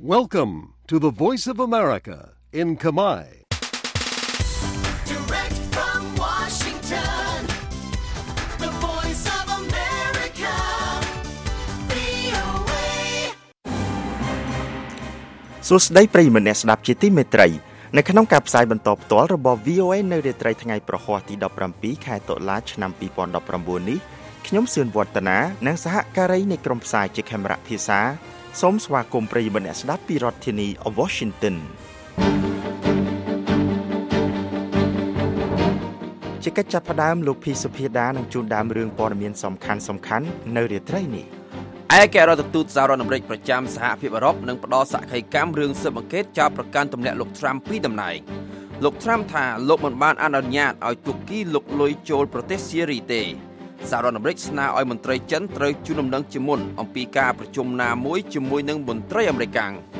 Welcome to the Voice of America in Khmer. Direct from Washington, the Voice of America, VOA. សួស្តីប្រិយមិត្តអ្នកស្ដាប់ជាទីមេត្រីនៅក្នុងការផ្សាយបន្តផ្ទាល់របស់ VOA នៅរាត្រីថ្ងៃប្រហ័សទី17ខែតុលាឆ្នាំ2019នេះខ្ញុំសឿនវឌ្ឍនានិងសហការីនៃក្រុមផ្សាយជាខេមរៈភាសាសូមស្វាគមន៍ប្រិយមិត្តអ្នកស្ដាប់ពីរដ្ឋធានី Washington ជាកិច្ចចាប់ផ្ដើមលោកភីសុភាដានឹងជួនដើមរឿងព័ត៌មានសំខាន់នៅរាត្រីនេះឯករដ្ឋទូតសហរដ្ឋអាមេរិកប្រចាំសហភាពអឺរ៉ុបនឹងផ្ដល់សក្ខីកម្មរឿងស៊ើបអង្កេតចោទប្រកាន់ទម្លាក់លោកត្រាំពីតំណែងលោកត្រាំថាលោកមិនបានអនុញ្ញាតឲ្យទូគីលុកលុយចូលប្រទេសស៊េរីទេសហរដ្ឋអាមេរិកស្នើឲ្យមន្ត្រីចិនត្រូវជូនដំណឹងជាមុនអំពីការប្រជុំណាមួយជាមួយនឹងមន្ត្រីអាមេរិក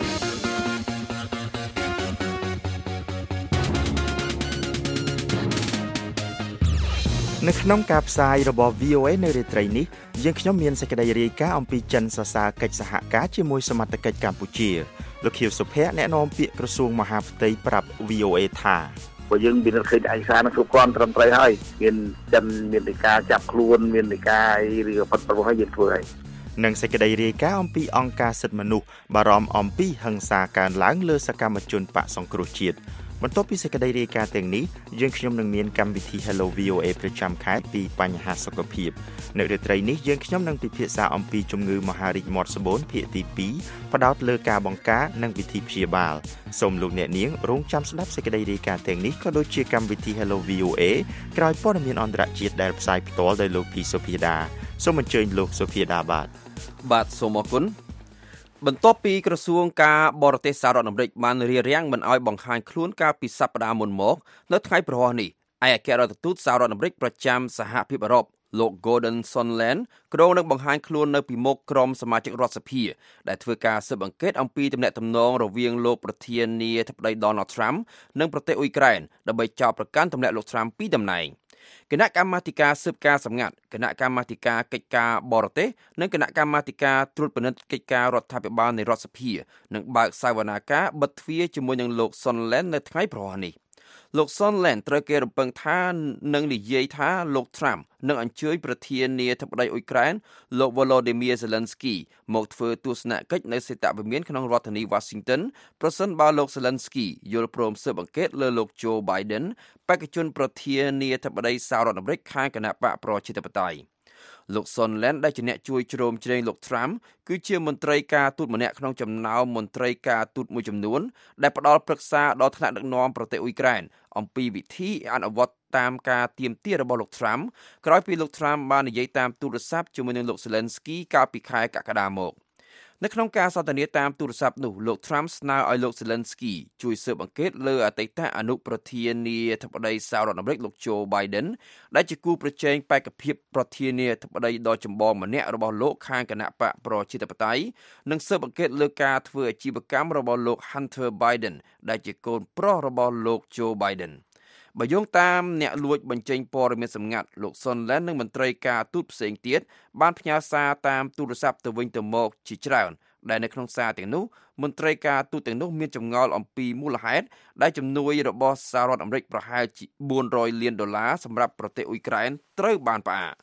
នៅក្នុងការផ្សាយរបស់ VOA នៅរាត្រីនេះយើងខ្ញុំមានសេចក្តីរាយការណ៍អំពីចិនសរសើរកិច្ចសហការជាមួយសមត្ថកិច្ចកម្ពុជាលោកខៀវសុភ័ក្រអ្នកនាំពាក្យក្រសួងមហាផ្ទៃប្រាប់ VOA ថាបើយើងមានឃើញឯកសារនឹងគ្រប់គ្រាន់ត្រឹមត្រូវហើយមានចិនមាននៃការចាប់ខ្លួនមាននៃការឬក៏ផុតប្រវត្តិឲ្យយើងធ្វើហើយនិងសេចក្តីរាយការណ៍អំពីអង្គការសិទ្ធិមនុស្សបារម្ភអំពីហិង្សាកើនឡើងលើសកម្មជនបកសង្គ្រោះជាតិបន្ទាប់ពីសេចក្តីរាយការណ៍ទាំងនេះយើងខ្ញុំនឹងមានកម្មវិធី Hello VOA ប្រចាំខែពីបញ្ហាសុខភាពនៅរាត្រីនេះយើងខ្ញុំនឹងពិភាក្សាអំពីជំងឺមហារីកមាត់ស្បូនភាគទី2ផ្ដោតលើការបង្ការនិងវិធីព្យាបាលសូមលោកអ្នកនាងរងចាំស្ដាប់សេចក្តីរាយការណ៍ទាំងនេះក៏ដូចជាកម្មវិធី Hello VOA ក្រោយព័ត៌មានអន្តរជាតិដែលផ្សាយផ្ទាល់ដោយលោកភីសុភាដាសូមអញ្ជើញលោកសុភាដាបាទសូមអរគុណបន្ទាប់ពីក្រសួងការបរទេសសហរដ្ឋអាមេរិកបានរារាំងមិនឲ្យបង្ហាញខ្លួនកាលពីសប្តាហ៍មុនមកនៅថ្ងៃប្រហ័សនេះឯកអគ្គរដ្ឋទូតសហរដ្ឋអាមេរិកប្រចាំសហភាពអឺរ៉ុបលោក Gordon Sondland គ្រោងនឹងបង្ហាញខ្លួននៅពីមុខក្រុមសមាជិករដ្ឋសភាដែលធ្វើការស៊ើបអង្កេតអំពីទំនាក់ទំនងរវាងលោកប្រធានាធិបតី Donald Trump និងប្រទេសអ៊ុយក្រែនដើម្បីចោទប្រកាន់ទម្លាក់លោក Trump ពីតំណែងគណៈកម្មាធិការស៊ើបការសម្ងាត់គណៈកម្មាធិការកិច្ចការបរទេសនិងគណៈកម្មាធិការត្រួតពិនិត្យកិច្ចការរដ្ឋាភិបាលនៃរដ្ឋសភានឹងបើកសវនាការបិទទ្វារជាមួយនឹងលោក Sondland នៅថ្ងៃប្រហ័សនេះលោក Sondland ត្រូវគេរំពឹងថានឹងនិយាយថាលោក Trump នឹងអញ្ជើញប្រធានាធិបតីអ៊ុយក្រែនលោក Volodymyr Zelensky មកធ្វើទស្សនកិច្ចនៅសេតវិមានក្នុងរដ្ឋធានី Washington ប្រសិនបើលោក Zelensky យល់ព្រមស៊ើបអង្កេតលើលោក Joe Biden បេក្ខជនប្រធានាធិបតីសហរដ្ឋអាមេរិកខាងគណៈបកប្រជាធិបតេយ្យលោក Sondland ដែលជាអ្នកជួយជ្រោមជ្រែងលោក Trump គឺជាមន្ត្រីការទូតម្នាក់ក្នុងចំណោមមន្ត្រីការទូតមួយចំនួនដែលផ្ដល់ប្រឹក្សាដល់ថ្នាក់ដឹកនាំប្រទេសអ៊ុយក្រែនអំពីវិធីអនុវត្តតាមការទាមទាររបស់លោក Trump ក្រោយពីលោក Trump បាននិយាយតាមទូរស័ព្ទជាមួយនឹងលោក Zelensky កាលពីខែកក្កដាមកនៅក្នុងការសន្ទនាតាមទូរស័ព្ទនោះលោក Trump ស្នើឲ្យលោក Zelensky ជួយស៊ើបអង្កេតលើអតីតអនុប្រធានាធិបតីសហរដ្ឋអាមេរិកលោក Joe Biden ដែលជាគូប្រជែងបេក្ខភាពប្រធានាធិបតីដ៏ចម្បងម្នាក់របស់លោកខាងគណៈបកប្រជាធិបតេយ្យនិងស៊ើបអង្កេតលើការធ្វើអាជីវកម្មរបស់លោក Hunter Biden ដែលជាកូនប្រុសរបស់លោក Joe Bidenបើយោងតាមអ្នកលួចបញ្ចេញព័ត៌មានសម្ងាត់លោក Sondland និងមន្ត្រីការទូតផ្សេងទៀតបានផ្ញើសារតាមទូរស័ព្ទទៅវិញទៅមកជាច្រើនដែលនៅក្នុងសារទាំងនោះមន្ត្រីការទូតទាំងនោះមានចម្ងល់អំពីមូលហេតុដែលជំនួយរបស់សហរដ្ឋអាមេរិកប្រហែលជា$400 លានសម្រាប់ប្រទេសអ៊ុយក្រែនត្រូវបានផ្អាក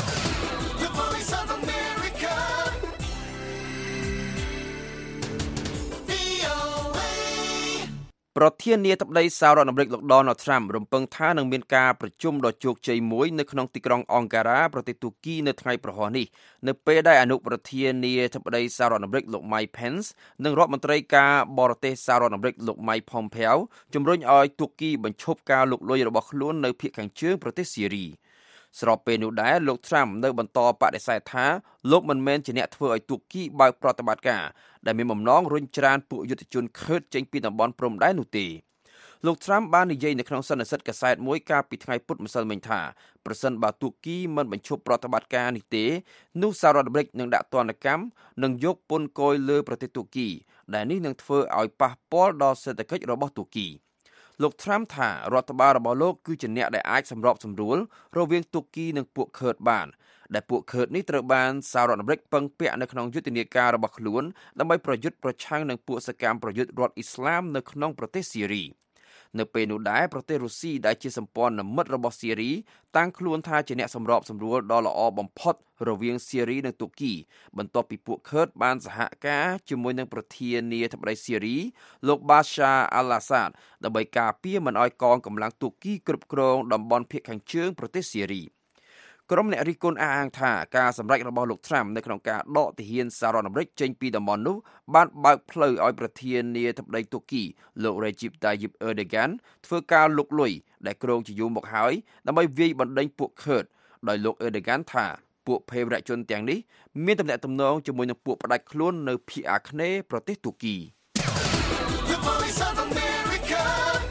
ប្រធានាធិបតីសហរដ្ឋអាមេរិកលោក Donald Trump រំពឹងថានឹងមានការប្រជុំដ៏ជោគជ័យមួយនៅក្នុងទីក្រុងអង្ការ៉ាប្រទេសទូគីនៅថ្ងៃប្រហ័សនេះនៅពេលដែលអនុប្រធានាធិបតីសហរដ្ឋអាមេរិកលោក Mike Pence និងរដ្ឋមន្ត្រីការបរទេសសហរដ្ឋអាមេរិកលោក Mike Pompeo ជំរុញឲ្យទូគីបញ្ឈប់ការលុកលុយរបស់ខ្លួននៅភាគខាងជើងប្រទេសស៊េរីស្របពេលនោះដែរលោក Trump នៅបន្តបដិសេធថាលោកមិនមែនជាអ្នកធ្វើឲ្យទូគីបើកប្រតិបត្តិការដែលមានបំណងរុញច្រានពួកយុទ្ធជនឃឺតចេញពីតំបន់ព្រំដែននោះទេលោក Trump បាននិយាយនៅក្នុងសន្និសីទកាសែតមួយកាលពីថ្ងៃពុធម្សិលមិញថាប្រសិនបើទូគីមិនបញ្ឈប់ប្រតិបត្តិការនេះទេនោះសហរដ្ឋអាមេរិកនឹងដាក់ទណ្ឌកម្មនិងយកពន្ធគយលើប្រទេសទូគីដែលនេះនឹងធ្វើឲ្យប៉ះពាល់ដល់សេដ្ឋកិច្ចរបស់ទូគីលោក Trump ថារដ្ឋបាលរបស់លោកគឺជាអ្នកដែលអាចសម្របសម្រួលរវាងទូគីនិងពួកឃឺតបានដែលពួកខឺតនេះត្រូវបានសហរដ្ឋអាមេរិកពឹងពាក់នៅក្នុងយុទ្ធនាការរបស់ខ្លួនដើម្បីប្រយុទ្ធប្រឆាំងនឹងពួកសកម្មប្រយុទ្ធរដ្ឋអ៊ីស្លាមនៅក្នុងប្រទេសស៊ីរីនៅពេលនោះដែរប្រទេសរុស្ស៊ីដែលជាសម្ព័ន្ធមិត្តរបស់ស៊ីរីតាំងខ្លួនថាជាអ្នកសម្របសម្រួលដ៏ល្អបំផុតរវាងស៊ីរីនិងទូគីបន្ទាប់ពីពួកខឺតបានសហការជាមួយនឹងប្រធានាធិបតីស៊ីរីលោកបាសាអាល់អាសាដដើម្បីការពារមិនឲ្យកងកម្លាំងទូគីគ្រប់គ្រងតំបន់ភាគខាងជើងប្រទេសស៊ីរីក្រុមអ្នករិះគន់អះអាងថាការសម្រេចរបស់លោកត្រាំនៅក្នុងការដកទាហានសហរដ្ឋអាមេរិកចេញពីតំបន់នោះបានបើកផ្លូវឲ្យប្រធានាធិបតីទូគីលោក Recep Tayyip Erdogan ធ្វើការលុកលុយដែលគ្រោងជាយូរមកហើយដើម្បីវាយបណ្ដេញពួកខឺតដោយលោក Erdogan ថាពួកភេរវជនទាំងនេះមានទំនាក់ទំនងជាមួយនឹងពួកផ្ដាច់ខ្លួននៅភាគអាគ្នេយ៍ប្រទេសទូគី The Voice of America.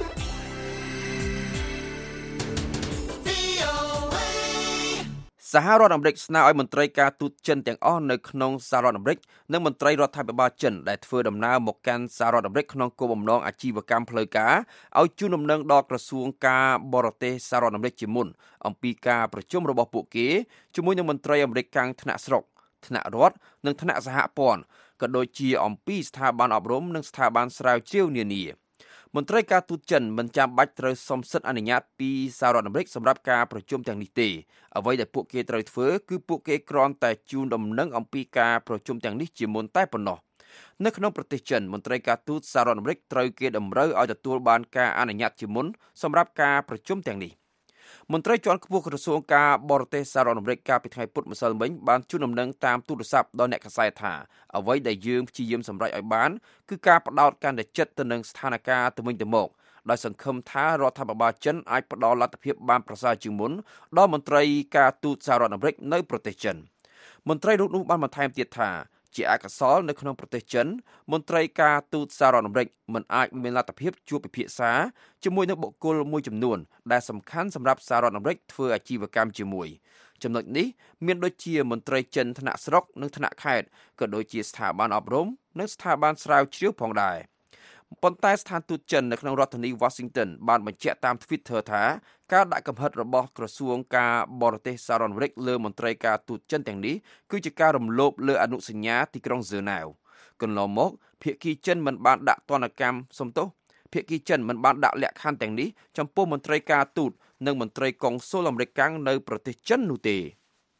VOA. សហរដ្ឋអាមេរិកស្នើឲ្យមន្ត្រីការទូតចិនទាំងអស់នៅក្នុងសហរដ្ឋអាមេរិកនិងមន្ត្រីរដ្ឋាភិបាលចិនដែលធ្វើដំណើរមកកាន់សហរដ្ឋអាមេរិកក្នុងគោលបំណងអាជីវកម្មផ្លូវការឲ្យជូនដំណឹងដល់ក្រសួងការបរទេសសហរដ្ឋអាមេរិកជាមុនអំពីការប្រជុំរបស់ពួកគេជាមួយនឹងមន្ត្រីអាមេរិកកាំងថ្នាក់ស្រុកថ្នាក់រដ្ឋនិងថ្នាក់សហព័ន្ធក៏ដូចជាអំពីស្ថាប័នអប់រំនិងស្ថាប័នស្រាវជ្រាវនានាមន្ត្រីការទូតចិនមិនចាំបាច់ត្រូវសុំសិទ្ធិអនុញ្ញាតពីសហរដ្ឋអាមេរិកសម្រាប់ការប្រជុំទាំងនេះទេអ្វីដែលពួកគេត្រូវធ្វើគឺពួកគេគ្រាន់តែជូនដំណឹងអំពីការប្រជុំទាំងនេះជាមុនតែប៉ុណ្ណោះនៅក្នុងប្រទេសចិនមន្ត្រីការទូតសហរដ្ឋអាមេរិកត្រូវគេតម្រូវឲ្យទទួលបានការអនុញ្ញាតជាមុនសម្រាប់ការប្រជុំទាំងនេះមន្ត្រីជាន់ខ្ពស់ក្រសួងការបរទេសសហរដ្ឋអាមេរិកកាលពីថ្ងៃពុធម្សិលមិញបានជូនដំណឹងតាមទូរស័ព្ទដល់អ្នកកាសែតថាអ្វីដែលយើងព្យាយាមសម្រេចឲ្យបានគឺការផ្ដោតកាន់តែជិតទៅនឹងស្ថានភាពទៅវិញទៅមកដោយសង្ឃឹមថារដ្ឋាភិបាលចិនអាចផ្ដល់លទ្ធភាពបានប្រសើរជាងមុនដល់មន្ត្រីការទូតសហរដ្ឋអាមេរិកនៅប្រទេសចិនមន្ត្រីរូបនោះបានបន្ថែមទៀតថាជាឯកសលនៅក្នុងប្រទេសចិនមន្ត្រីការទូតសហរដ្ឋអាមេរិកមិនអាចមានលទ្ធភាពជួបពិភាក្សាជាមួយនឹងបុគ្គលមួយចំនួនដែលសំខាន់សម្រាប់សហរដ្ឋអាមេរិកធ្វើអាជីវកម្មជាមួយចំណុចនេះមានដូចជាមន្ត្រីចិនថ្នាក់ស្រុកនិងថ្នាក់ខេត្តក៏ដូចជាស្ថាប័នអប់រំនិងស្ថាប័នស្រាវជ្រាវផងដែរប៉ុន្តែស្ថានទូតចិននៅក្នុងរដ្ឋធានី Washington បានបញ្ជាក់តាម Twitter ថាការដាក់កំហិតរបស់ក្រសួងការបរទេសសហរដ្ឋអាមេរិកលើមន្ត្រីការទូតចិនទាំងនេះគឺជាការរំលោភលើអនុសញ្ញាទីក្រុងហ្សឺណែវកន្លងមកភាគីចិនមិនបានដាក់ទណ្ឌកម្មភាគីចិនមិនបានដាក់លក្ខខណ្ឌទាំងនេះចំពោះមន្ត្រីការទូតនិងមន្ត្រីកុងស៊ុលអាមេរិកកាំងនៅប្រទេសចិននោះទេ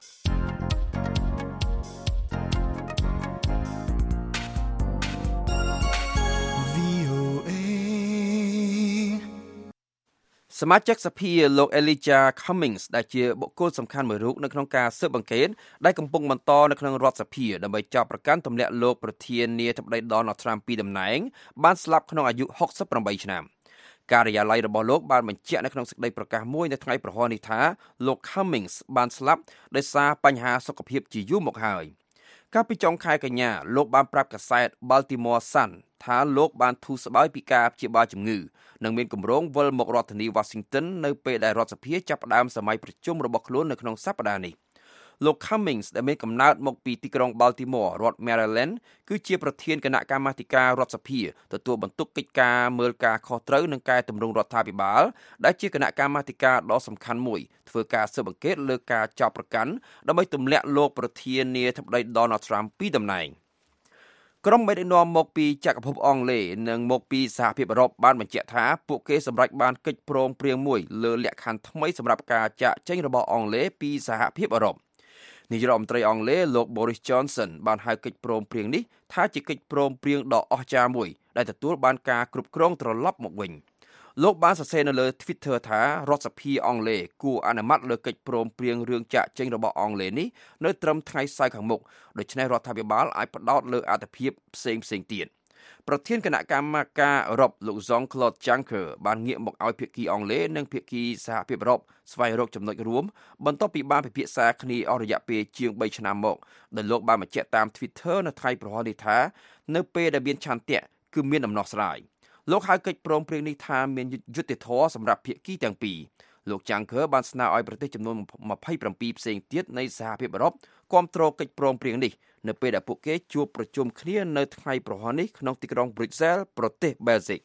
សមាជិកសភាលោក Elijah Cummings ដែលជាបុគ្គលសំខាន់មួយរូបនៅក្នុងការស៊ើបអង្កេតដែលកំពុងបន្តនៅក្នុងរដ្ឋសភាដើម្បីចោទប្រកាន់ទម្លាក់លោកប្រធានាធិបតី Donald Trump ពីតំណែងបានស្លាប់ក្នុងអាយុ68ឆ្នាំការិយាល័យរបស់លោកបានបញ្ជាក់នៅក្នុងសេចក្តីប្រកាសមួយនៅថ្ងៃប្រហ័សនេះថាលោក Cummings បានស្លាប់ដោយសារបញ្ហាសុខភាពជាយូរមកហើយកាលពីចុងខែកញ្ញាលោកបានប្រាប់កាសែត Baltimore Sun ថាលោកបានធូរស្បើយពីការព្យាបាលជំងឺនិងមានគម្រោងវិលមករដ្ឋធានី Washington នៅពេលដែលរដ្ឋសភាចាប់ផ្ដើមសម័យប្រជុំរបស់ខ្លួននៅក្នុងសប្តាហ៍នេះលោក Cummings ដែលមានកំណើតមកពីទីក្រុង Baltimore រដ្ឋ Maryland គឺជាប្រធានគណៈកម្មាធិការរដ្ឋសភាទទួលបន្ទុកកិច្ចការមើលការខុសត្រូវនិងកែតម្រង់រដ្ឋាភិបាលដែលជាគណៈកម្មាធិការដ៏សំខាន់មួយធ្វើការស៊ើបអង្កេតលើការចោទប្រកាន់ដើម្បីទម្លាក់លោកប្រធានាធិបតី Donald Trump ពីតំណែងក្រុមមេដឹកនាំមកពីចក្រភពអង់គ្លេសនិងមកពីសហភាពអឺរ៉ុបបានបញ្ជាក់ថាពួកគេសម្រេចបានកិច្ចព្រមព្រៀងមួយលើលក្ខខណ្ឌថ្មីសម្រាប់ការចាកចេញរបស់អង់គ្លេសពីសហភាពអឺរ៉ុបនាយករដ្ឋមន្ត្រីអង់គ្លេសលោក Boris Johnson បានហៅកិច្ចព្រមព្រៀងនេះថាជាកិច្ចព្រមព្រៀងដ៏អស្ចារ្យមួយដែលទទួលបានការគ្រប់គ្រងត្រឡប់មកវិញលោកបានសរសេរនៅលើ Twitter ថារដ្ឋសភាអង់គ្លេសគួរអនុម័តលើកិច្ចព្រមព្រៀងរឿងចាកចេញរបស់អង់គ្លេសនេះនៅត្រឹមថ្ងៃសៅរ៍ខាងមុខដូច្នេះរដ្ឋាភិបាលអាចផ្ដោតលើអត្ថប្រយោជន៍ផ្សេងទៀតប្រធានគណៈកម្មការអឺរ៉ុបលោក Jean-Claude Juncker បានងាកមកឲ្យភាគីអង់គ្លេសនិងភាគីសហភាពអឺរ៉ុបស្វែងរកចំណុចរួមបន្ទាប់ពីបានពិភាក្សាគ្នាអស់រយៈពេលជាង3ឆ្នាំមកដែលលោកបានបញ្ជាក់តាម Twitter នៅថ្ងៃប្រហ័សនេះថានៅពេលដែលមានឆន្ទៈគឺមានដំណោះស្រាយលោកហៅកិច្ចព្រមព្រៀងនេះថាមានយុត្តិធម៌សម្រាប់ភាគីទាំងពីរលោក Juncker បានស្នើឲ្យប្រទេសចំនួន27ផ្សេងទៀតនៃសហភាពអឺរ៉ុបគាំទ្រកិច្ចព្រមព្រៀងនេះនៅពេលដែលពួកគេជួបប្រជុំគ្នានៅថ្ងៃប្រហ័សនេះក្នុងទីក្រុង Brussels ប្រទេស Belgium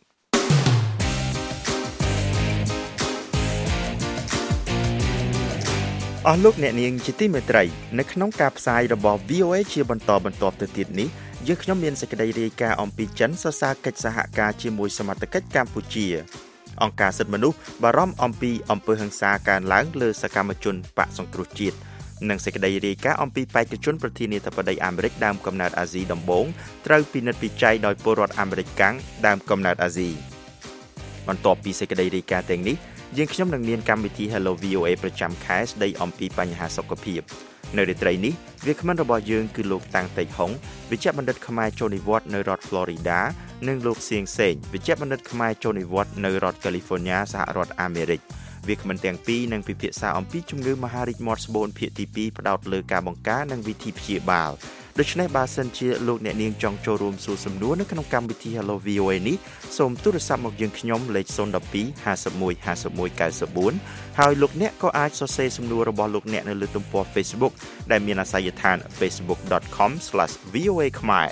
អស់លោកអ្នកនាងជាទីមេត្រីនៅក្នុងការផ្សាយរបស់ VOA ជាបន្តទៅទៀតនេះយើងខ្ញុំមានសេចក្តីរាយការណ៍អំពីចិនសរសើរកិច្ចសហការជាមួយសមត្ថកិច្ចកម្ពុជាអង្គការសិទ្ធិមនុស្សបារម្ភអំពីអំពើហិង្សាកើនឡើងលើសកម្មជនបកសង្គ្រោះជាតិនិងសេចក្តីរាយការណ៍អំពីបេក្ខជនប្រធានាធិបតីអាមេរិកដើមកំណើតអាស៊ីដំបូងត្រូវពិនិត្យវិจัยដោយពលរដ្ឋអាមេរិកកាំងដើមកំណើតអាស៊ីបន្ទាប់ពីសេចក្តីរាយការណ៍ទាំងនេះយើងខ្ញុំនឹងមានកម្មវិធី Hello VOA ប្រចាំខែស្ដីអំពីបញ្ហាសុខភាពនៅរាត្រីនេះវាគ្មិនរបស់យើងគឺលោកតាំងតេកហុងវិជ្ជបណ្ឌិតខ្មែរចូលនិវត្តន៍នៅរដ្ឋ Florida និងលោកសៀងសេងវិជ្ជបណ្ឌិតខ្មែរចូលនិវត្តន៍នៅរដ្ឋ California សហរដ្ឋអាមេរិកវាគ្មិនទាំងពីរនឹងពិភាក្សាអំពីជំងឺមហារីកមាត់ស្បូនភាគទី2ផ្ដោតលើការបង្ការនិងវិធីព្យាបាលដូច្នេះបើសិនជាលោកអ្នកនាងចង់ចូលរួមសួរសំណួរនៅក្នុងកម្មវិធី Hello VOA នេះសូមទូរស័ព្ទមកយើងខ្ញុំលេខ012 51 51 94ហើយលោកអ្នកក៏អាចសរសេរសំណួររបស់លោកអ្នកនៅលើទំព័រ Facebook ដែលមានអាសយដ្ឋាន facebook.com/voa ខ្មែរ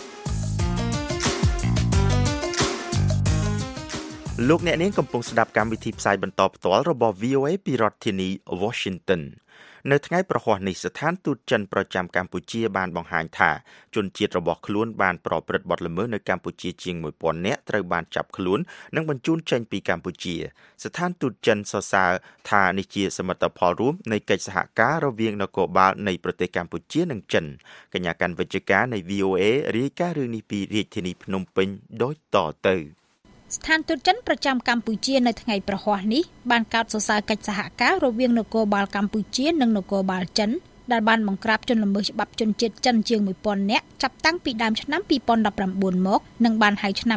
លោកអ្នកនាងកំពុងស្ដាប់កម្មវិធីផ្សាយបន្តផ្ទាល់របស់ VOA ពីរដ្ឋធានី Washington នៅថ្ងៃប្រហ័សនេះស្ថានទូតចិនប្រចាំកម្ពុជាបានបង្ហាញថាជនជាតិរបស់ខ្លួនបានប្រព្រឹត្តបទល្មើសនៅកម្ពុជាជាង 1000 នាក់ត្រូវបានចាប់ខ្លួននិងបញ្ជូនចេញពីកម្ពុជាស្ថានទូតចិនសរសើរថានេះជាសមិទ្ធផលរួមនៃកិច្ចសហការរវាងនគរបាលនៃប្រទេសកម្ពុជានិងចិនកញ្ញាកាន់វិជ្ជការនៃ VOA រាយការណ៍រឿងនេះពីរាជធានីភ្នំពេញដូចតទៅស្ថានទូតចិនប្រចាំកម្ពុជានៅថ្ងៃប្រហ័សនេះបានកោតសរសើរកិច្ចសហការរវាងនគរបាលកម្ពុជានិងនគរបាលចិនដែលបានបង្ក្រាបជនល្មើសច្បាប់ជនជាតិចិនជាង 1000 នាក់ចាប់តាំងពីដើមឆ្នាំ2019មកនិងបានហៅឆ្នាំ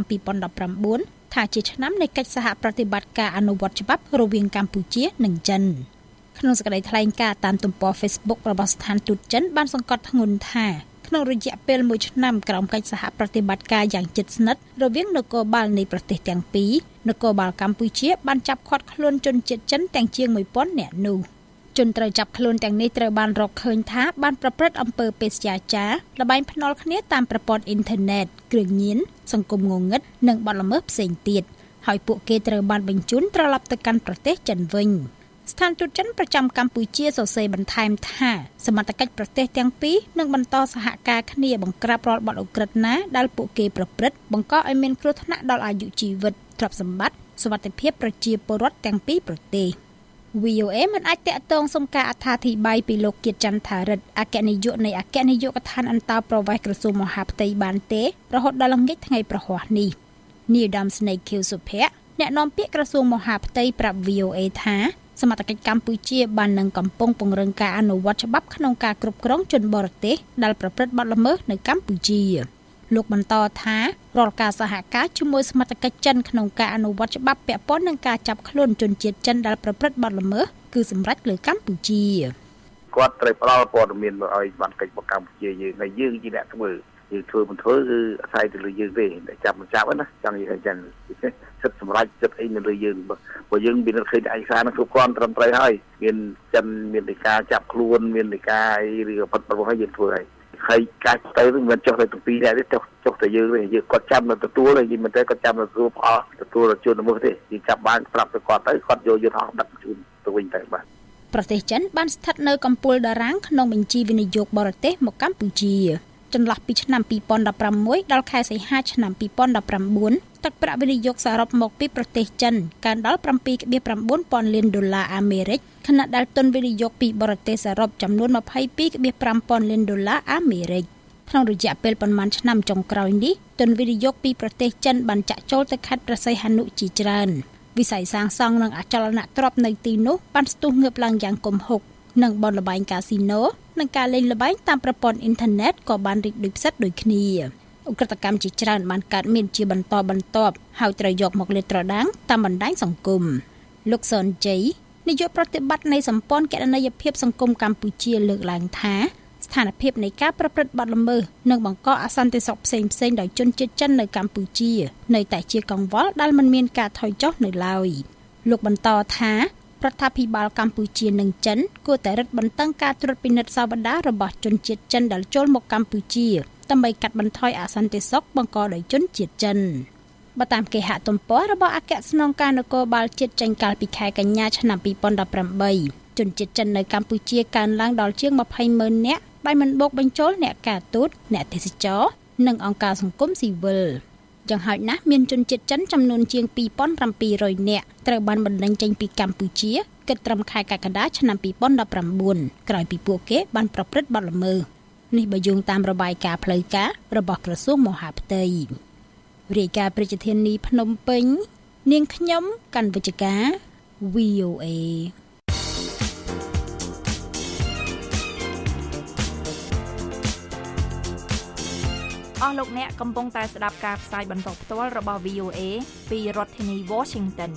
2019ថាជាឆ្នាំនៃកិច្ចសហប្រតិបត្តិការអនុវត្តច្បាប់រវាងកម្ពុជានិងចិនក្នុងសេចក្តីថ្លែងការណ៍តាមទំព័រ Facebook របស់ស្ថានទូតចិនបានសង្កត់ធ្ងន់ថាក្នុងរយៈពេល1ឆ្នាំក្រោមកិច្ចសហប្រតិបត្តិការយ៉ាងជិតស្និទ្ធរវាងនគរបាលនៃប្រទេសទាំងពីរនគរបាលកម្ពុជាបានចាប់ឃាត់ខ្លួនជនជាតិចិនទាំងជាង 1000 នាក់នោះជនត្រូវចាប់ខ្លួនទាំងនេះត្រូវបានរកឃើញថាបានប្រព្រឹត្តអំពើបេសកចារល្បែងភ្នាល់គ្នាតាមប្រព័ន្ធអ៊ីនធឺណិតគ្រឿងញៀនសង្គមងងឹតនិងបទល្មើសផ្សេងទៀតហើយពួកគេត្រូវបានបញ្ជូនត្រឡប់ទៅកាន់ប្រទេសចិនវិញស្ថានទូតចិនប្រចាំកម្ពុជាសរសេរបន្ថែមថាសមត្ថកិច្ចប្រទេសទាំងពីរនឹងបន្តសហការគ្នាបង្ក្រាបរាល់បទឧក្រិដ្ឋណាដែលពួកគេប្រព្រឹត្តបង្កឲ្យមានគ្រោះថ្នាក់ដល់អាយុជីវិតទ្រព្យសម្បត្តិសុវត្ថិភាពប្រជាពលរដ្ឋទាំងពីរប្រទេស VOA មិនអាចតាក់ទងសុំការអត្ថាធិប្បាយពីលោកគៀតចន្ទថារិទ្ធអគ្គនាយកនៃអគ្គនាយកដ្ឋានអន្តោប្រវេសន៍ក្រសួងមហាផ្ទៃបានទេរហូតដល់ល្ងាចថ្ងៃប្រហ័សនេះនាយឧត្តមស្នេហ៍ខៀវសុភ័ក្រអ្នកនាំពាក្យក្រសួងមហាផ្ទៃប្រាប់ VOA ថាសមត្ថកិច្ចកម្ពុជាបាននឹងកំពុងពង្រឹងការអនុវត្តច្បាប់ក្នុងការគ្រប់គ្រងជនបរទេសដែលប្រព្រឹត្តបទល្មើសនៅកម្ពុជាលោកបន្តថារាល់ការសហការជាមួយសមត្ថកិច្ចចិនក្នុងការអនុវត្តច្បាប់ពាក់ព័ន្ធនឹងការចាប់ខ្លួនជនជាតិចិនដែលប្រព្រឹត្តបទល្មើសគឺសម្រេចលើកម្ពុជាគាត់ត្រូវផ្ដល់ព័ត៌មានមកឲ្យបានកិច្ចរបស់កម្ពុជាយើងហើយយើងជាអ្នកធ្វើយើងធ្វើមិនធ្វើគឺអាស្រ័យទៅលើយើងទេតែចាប់មិនចាប់ណាចង់និយាយថាចឹងសិទ្ធិសម្រេចសិទ្ធិអីនៅលើយើងព្រោះយើងមានឃើញឯកសារនឹងគ្រប់គ្រាន់ត្រឹមត្រូវហើយមានចិនមាននៃការចាប់ខ្លួនមាននៃការអីឬក៏ផុតប្រវត្តិឲ្យយើងធ្វើហើយការទៅនឹងមិនចុះទៅទាំងពីរដែរទេចុះទៅយើងទេយើងគាត់ចាំនៅទទួលហើយយើងមិនទេគាត់ចាំនៅទទួលផលទទួលជនល្មើសទេយើងចាប់បានប្រាប់ទៅគាត់ទៅគាត់យកយន្តហោះដឹកជូនទៅវិញទៅបាទប្រទេសចិនបានស្ថិតនៅកំពូលតារាងក្នុងបញ្ជីវិនិយោគបរទេសមកកម្ពុជាចន្លោះពីឆ្នាំ2016ដល់ខែសីហាឆ្នាំ2019ទឹកប្រាក់វិនិយោគសរុបមកពីប្រទេសចិនកើនដល់ $7.9 លានអាមេរិកខណៈដែលទុនវិនិយោគពីបរទេសសរុបចំនួន $22.5 លានអាមេរិកក្នុងរយៈពេលប៉ុន្មានឆ្នាំចុងក្រោយនេះទុនវិនិយោគពីប្រទេសចិនបានចាក់ចូលទៅខេត្តព្រះសីហនុជាច្រើនវិស័យសាងសង់និងអចលនទ្រព្យនៅទីនោះបានស្ទុះងើបឡើងយ៉ាងគំហុកនិងបនលបែងកាស៊ីណូនិងការលេងល្បែងតាមប្រព័ន្ធអ៊ីនធឺណិតក៏បានរីកដូចផ្សិតដូចគ្នាឧក្រិដ្ឋកម្មជាច្រើនបានកើតមានជាបន្តបន្ទាប់ហើយត្រូវយកមកលាតត្រដាងតាមបណ្ដាញសង្គមលោកសនជ័យនាយកប្រតិបត្តិនៃសម្ព័ន្ធគណនេយ្យភាពសង្គមកម្ពុជាលើកឡើងថាស្ថានភាពនៃការប្រព្រឹត្តបទល្មើសនិងបង្កអសន្តិសុខផ្សេងៗដោយជនជាតិចិននៅកម្ពុជានៅតែជាកង្វល់ដែលមិនមានការថយចុះនៅឡើយលោកបន្តថារដ្ឋាភិបាលកម្ពុជានិងចិនគួរតែរឹតបន្តឹងការត្រួតពិនិត្យសាវតារបស់ជនជាតិចិនដែលចូលមកកម្ពុជាដើម្បីកាត់បន្ថយអសន្តិសុខបង្កដោយជនជាតិចិនបើតាមគេហទំព័ររបស់អគ្គស្នងការនគរបាលជាតិចេញកាលពីខែកញ្ញាឆ្នាំ2018 ជនជាតិចិននៅកម្ពុជាកើនឡើងដល់ជាង 20,000 នាក់ដោយមិនបូកបញ្ចូលអ្នកការទូតអ្នកទេសចរនិងអង្គការសង្គមស៊ីវិលយ៉ាងហោចណាស់មានជនជាតិចិនចំនួនជាង 2,700 នាក់ត្រូវបានបណ្តេញចេញពីកម្ពុជាគិតត្រឹមខែកក្កដាឆ្នាំ 2019 ក្រោយពីពួកគេបានប្រព្រឹត្តបទល្មើសនេះបើយោងតាមរបាយការណ៍ផ្លូវការរបស់ក្រសួងមហាផ្ទៃរាយការណ៍ប្រជាធានីភ្នំពេញនាងខ្ញុំកណ្ឌវិជ្ជការ VOA អស់លោកអ្នកកំពុងតែស្ដាប់ការផ្សាយបន្តផ្ទាល់របស់ VOA ពីរដ្ឋធានី Washington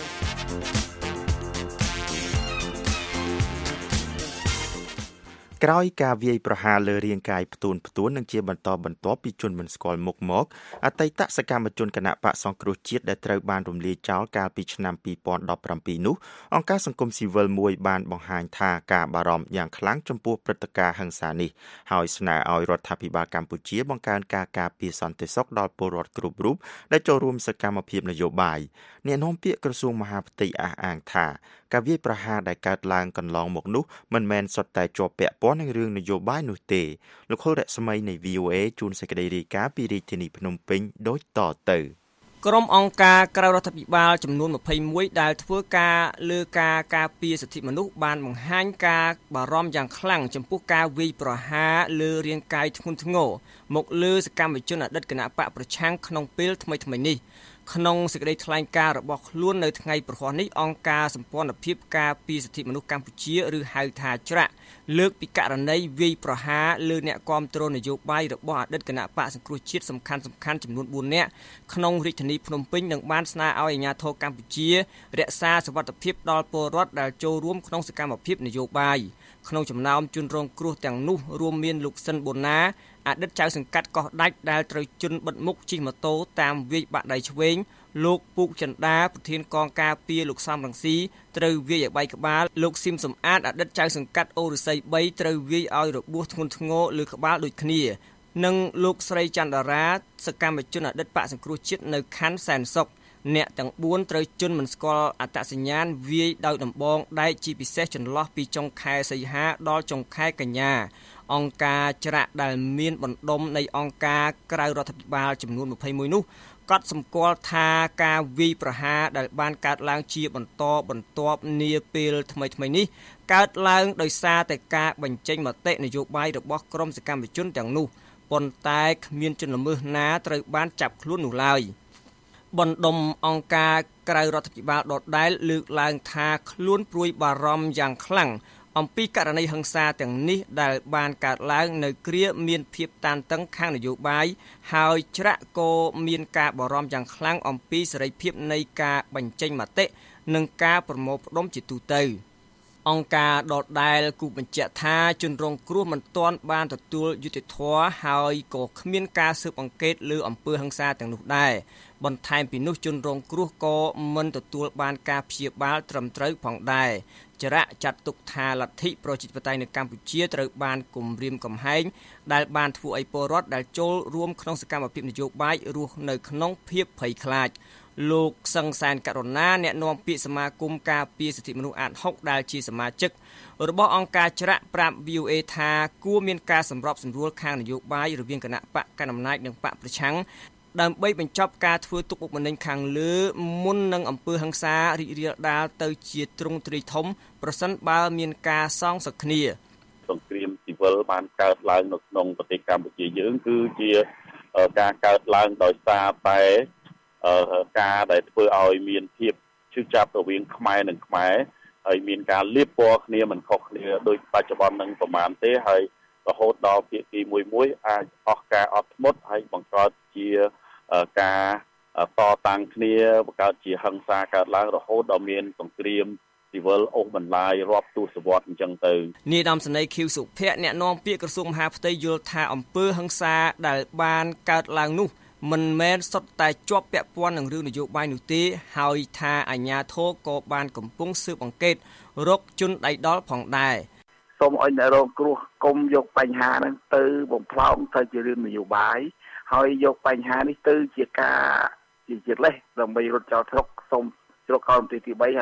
ក្រោយការវាយប្រហារលើរាងកាយផ្ទួននឹងជាបន្តបន្ទាប់ពីជនមិនស្គាល់មុខមកអតីតសកម្មជនគណបក្សសង្គ្រោះជាតិដែលត្រូវបានរំលាយចោលកាលពីឆ្នាំ 2017 នោះអង្គការសង្គមស៊ីវិលមួយបានបង្ហាញថាការបារម្ភយ៉ាងខ្លាំងចំពោះព្រឹត្តិការណ៍ហិង្សានេះហើយស្នើឲ្យរដ្ឋាភិបាលកម្ពុជាបង្កើនការការពារសន្តិសុខដល់ពលរដ្ឋគ្រប់រូបដែលចូលរួមសកម្មភាពនយោបាយអ្នកនាំពាក្យក្រសួងមហាផ្ទៃអះអាងថាការវាយប្រហារដែលកើតឡើងកន្លងមកនោះមិនមែនសុទ្ធតែជាប់ពាក់ព័ន្ធនឹងរឿងនយោបាយនោះទេលោកហុលរស្មីនៃ VOA ជួនសេចក្តីរាយការណ៍ពីរាជធានីភ្នំពេញដូចតទៅក្រុមអង្គការក្រៅរដ្ឋាភិបាលចំនួន21ដែលធ្វើការលើការពារសិទ្ធិមនុស្សបានបង្ហាញការបារម្ភយ៉ាងខ្លាំងចំពោះការវាយប្រហារលើរាងកាយធ្ងន់ធ្ងរមកលើសកម្មជនអតីតគណបក្សប្រឆាំងក្នុងពេលថ្មីៗនេះក្នុងសេចក្តីថ្លែងការណ៍របស់ខ្លួននៅថ្ងៃប្រហ័សនេះអង្គការសម្ព័ន្ធភាពការពារសិទ្ធិមនុស្សកម្ពុជាឬហៅថាច្រាក់លើកពីករណីវាយប្រហារលើអ្នកគាំទ្រនយោបាយរបស់អតីតគណបក្សសង្គ្រោះជាតិសំខាន់ៗចំនួន4នាក់ក្នុងរាជធានីភ្នំពេញនិងបានស្នើឲ្យអាជ្ញាធរកម្ពុជារក្សាសុវត្ថិភាពដល់ពលរដ្ឋដែលចូលរួមក្នុងសកម្មភាពនយោបាយក្នុងចំណោមជនរងគ្រោះទាំងនោះរួមមានលោកសិនបូណាអតីតចៅសង្កាត់កោះដាច់ដែលត្រូវជន់បិទមុខជិះម៉ូតូតាមវាយបាក់ដៃឆ្វេងលោកពូកចិន្តាប្រធានកងការពារលោកសំរងស៊ីត្រូវវាយឲ្យបែកក្បាលលោកស៊ីមសំអាតអតីតចៅសង្កាត់អូរស័យ3ត្រូវវាយឲ្យរបួសធ្ងន់ធ្ងរលើក្បាលដូចគ្នានិងលោកស្រីចន្ទរាសកម្មជនអតីតបក្សសង្គ្រោះជាតិនៅខណ្ឌសែនសុខអ្នកទាំង4ត្រូវជន់មិនស្គាល់អត្តសញ្ញាណវាយដោយដំបងដែកជាពិសេសចន្លោះពីចុងខែសីហាដល់ចុងខែកញ្ញាអង្គការច្រាក់ដែលមានបណ្ដុំនៃអង្គការក្រៅរដ្ឋាភិបាលចំនួន21នោះកត់សម្គាល់ថាការវាយប្រហារដែលបានកើតឡើងជាបន្តបន្ទាប់នាពេលថ្មីៗនេះកើតឡើងដោយសារតែការបញ្ចេញមតិនយោបាយរបស់ក្រុមសកម្មជនទាំងនោះប៉ុន្តែគ្មានជនល្មើសណាត្រូវបានចាប់ខ្លួននោះឡើយបណ្ដុំអង្គការក្រៅរដ្ឋាភិបាលដដែលលើកឡើងថាខ្លួនព្រួយបារម្ភយ៉ាងខ្លាំងអំពីករណីហិង្សាទាំងនេះដែលបានកើតឡើងនៅគ្រាមានភាពតានតឹងខាងនយោបាយហើយច្រាក់ក៏មានការបារម្ភយ៉ាងខ្លាំងអំពីសេរីភាពនៃការបញ្ចេញមតិនិងការប្រមូលផ្ដុំជាទូទៅអង្គការដដែលគូបញ្ជាក់ថាជនរងគ្រោះមិនទាន់បានទទួលយុត្តិធម៌ហើយក៏គ្មានការស៊ើបអង្កេតលើអំពើហិង្សាទាំងនោះដែរបន្ថែមពីនោះជនរងគ្រោះក៏មិនទទួលបានការព្យាបាលត្រឹមត្រូវផងដែរច្រាក់ចាត់ទុកថាលទ្ធិប្រជាធិបតេយ្យនៅកម្ពុជាត្រូវបានគំរាមកំហែងដែលបានធ្វើឲ្យពលរដ្ឋដែលចូលរួមក្នុងសកម្មភាពនយោបាយរស់នៅក្នុងភាពភ័យខ្លាចលោកសង្សានករុណាអ្នកនាំពាក្យសមាគមការពារសិទ្ធិមនុស្សអាត6ដែលជាសមាជិករបស់អង្គការច្រាក់ប្រាប់ VOA ថាគួរមានការសម្របសម្រួលខាងនយោបាយរវាងគណៈបកកណ្ដាលអំណាចនិងបកប្រឆាំងដើម្បីបញ្ចប់ការធ្វើទុកបុកម្នេញខាងលើមុននឹងអំពើហិង្សារីករាលដាលទៅជាទ្រង់ទ្រាយធំប្រសិនបើមានការសងសឹកគ្នាសង្គ្រាមស៊ីវិលបានកើតឡើងនៅក្នុងប្រទេសកម្ពុជាយើងគឺជាការកើតឡើងដោយសារតែការដែលធ្វើឲ្យមានភាពឈឺចាប់រវាងខ្មែរនិងខ្មែរហើយមានការលាបពណ៌គ្នាមិនខុសគ្នាដោយបច្ចុប្បន្ននឹងប្រមាណទេហើយរហូតដល់ភាគីមួយអាចអស់ការអត់ធ្មត់ហើយបង្កើតជាការតតាំងគ្នាបង្កើតជាហិង្សាកើតឡើងរហូតដល់មានសង្គ្រាមស៊ីវិលអូសបន្លាយរាប់ទសវត្សរ៍អញ្ចឹងទៅនាយឧត្តមសេនីយ៍ខៀវសុភ័ក្រអ្នកនាំពាក្យក្រសួងមហាផ្ទៃយល់ថាអំពើហិង្សាដែលបានកើតឡើងនោះមិនមែនសុទ្ធតែជាប់ពាក់ព័ន្ធនឹងរឿងនយោបាយនោះទេហើយថាអាជ្ញាធរក៏បានកំពុងស៊ើបអង្កេតរកជនដៃដល់ផងដែរសូមឲ្យអ្នករងគ្រោះកុំយកបញ្ហាហ្នឹងទៅបំផ្លោងទៅជារឿងនយោបាយហើយយកបញ្ហានេះទៅជាការជាលេសដើម្បីរត់ចោលស្រុកសូមជ្រកកោនទី3ហើយ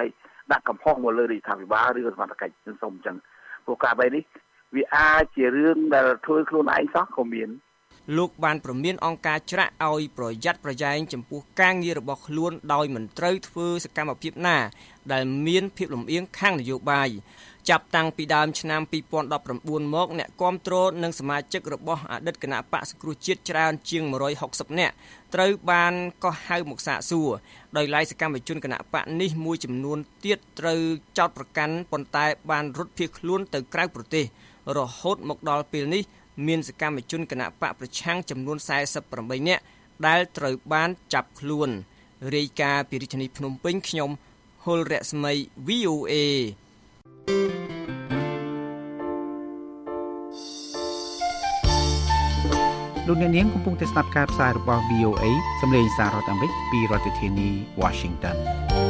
ដាក់កំហុសមកលើរដ្ឋាភិបាលឬសមត្ថកិច្ចខ្ញុំសូមអញ្ចឹងព្រោះការបែបនេះវាអាចជារឿងដែលធ្វើខ្លួនឯងសោះក៏មានលោកបានប្រមានអង្គការច្រាក់ឲ្យប្រយ័ត្នប្រយែងចំពោះការងាររបស់ខ្លួនដោយមិនត្រូវធ្វើសកម្មភាពណាដែលមានភាពលំអៀងខាងនយោបាយចាប់តាំងពីដើមឆ្នាំ2019មកអ្នកគាំទ្រនិងសមាជិករបស់អតីតគណៈបក្សសង្គ្រោះជាតិច្រើនជាង160នាក់ត្រូវបានកោះហៅមកសាកសួរដោយឡែកសកម្មជនគណៈបកនេះមួយចំនួនទៀតត្រូវចោទប្រកាន់ប៉ុន្តែបានរត់ភៀសខ្លួនទៅក្រៅប្រទេសរហូតមកដល់ពេលនេះមានសកម្មជនគណៈបកប្រឆាំងចំនួន48នាក់ដែលត្រូវបានចាប់ខ្លួនរាយការណ៍ពីរាជធានីភ្នំពេញខ្ញុំហុលរស្មី VOA លោកអ្នកនាងកំពុងតែស្ដាប់ការផ្សាយរបស់ VOA សម្លេងសាររដ្ឋអាមេរិកពីរដ្ឋធានី Washington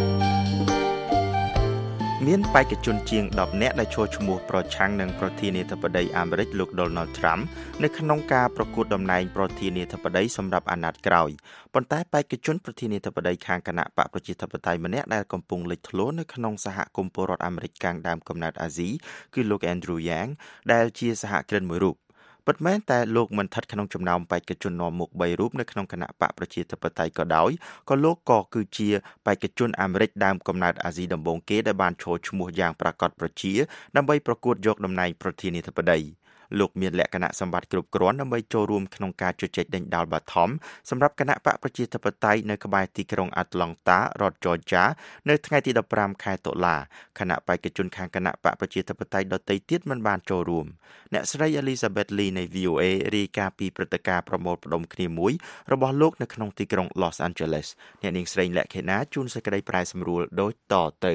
មានបេក្ខជនជាង10នាក់ដែលចូលឈ្មោះប្រឆាំងនឹងប្រធានាធិបតីអាមេរិកលោក Donald Trump នៅក្នុងការប្រកួតតំណែងប្រធានាធិបតីសម្រាប់អាណត្តិក្រោយប៉ុន្តែបេក្ខជនប្រធានាធិបតីខាងគណៈបកប្រជាធិបតេយ្យម្នាក់ដែលកំពុងលេចធ្លោនៅក្នុងសហគមន៍ពលរដ្ឋអាមេរិកកាំងដើមកំណើតអាស៊ីគឺលោក Andrew Yang ដែលជាសហគ្រិនមួយរូបពិតមែនតែលោកមិនស្ថិតក្នុងចំណោមបេក្ខជននាំមុខ3រូបនៅក្នុងគណៈបកប្រជាធិបតេយ្យក៏ដោយក៏លោកក៏គឺជាបេក្ខជនអាមេរិកដើមកំណើតអាស៊ីដំបូងគេដែលបានចូលឈ្មោះយ៉ាងប្រាកដប្រជាដើម្បីប្រកួតយកតំណែងប្រធានាធិបតីលោកមានលក្ខណៈសម្បត្តិគ្រប់គ្រាន់ដើម្បីចូលរួមក្នុងការជជែកដេញដោលបឋមសម្រាប់គណៈបកប្រជាធិបតេយ្យនៅក្បែរទីក្រុង Atlanta រដ្ឋ Georgia នៅថ្ងៃទី15ខែតុលាគណៈបេក្ខជនខាងគណៈបកប្រជាធិបតេយ្យដទៃទៀតមិនបានចូលរួមអ្នកស្រី Elizabeth Lee នៃ VOA រាយការណ៍ពីព្រឹត្តិការណ៍ប្រមូលផ្ដុំគ្នាមួយរបស់លោកនៅក្នុងទីក្រុង Los Angeles អ្នកនាងស្រីលក្ខិណាជួនសេចក្តីប្រែសម្រួលដូចតទៅ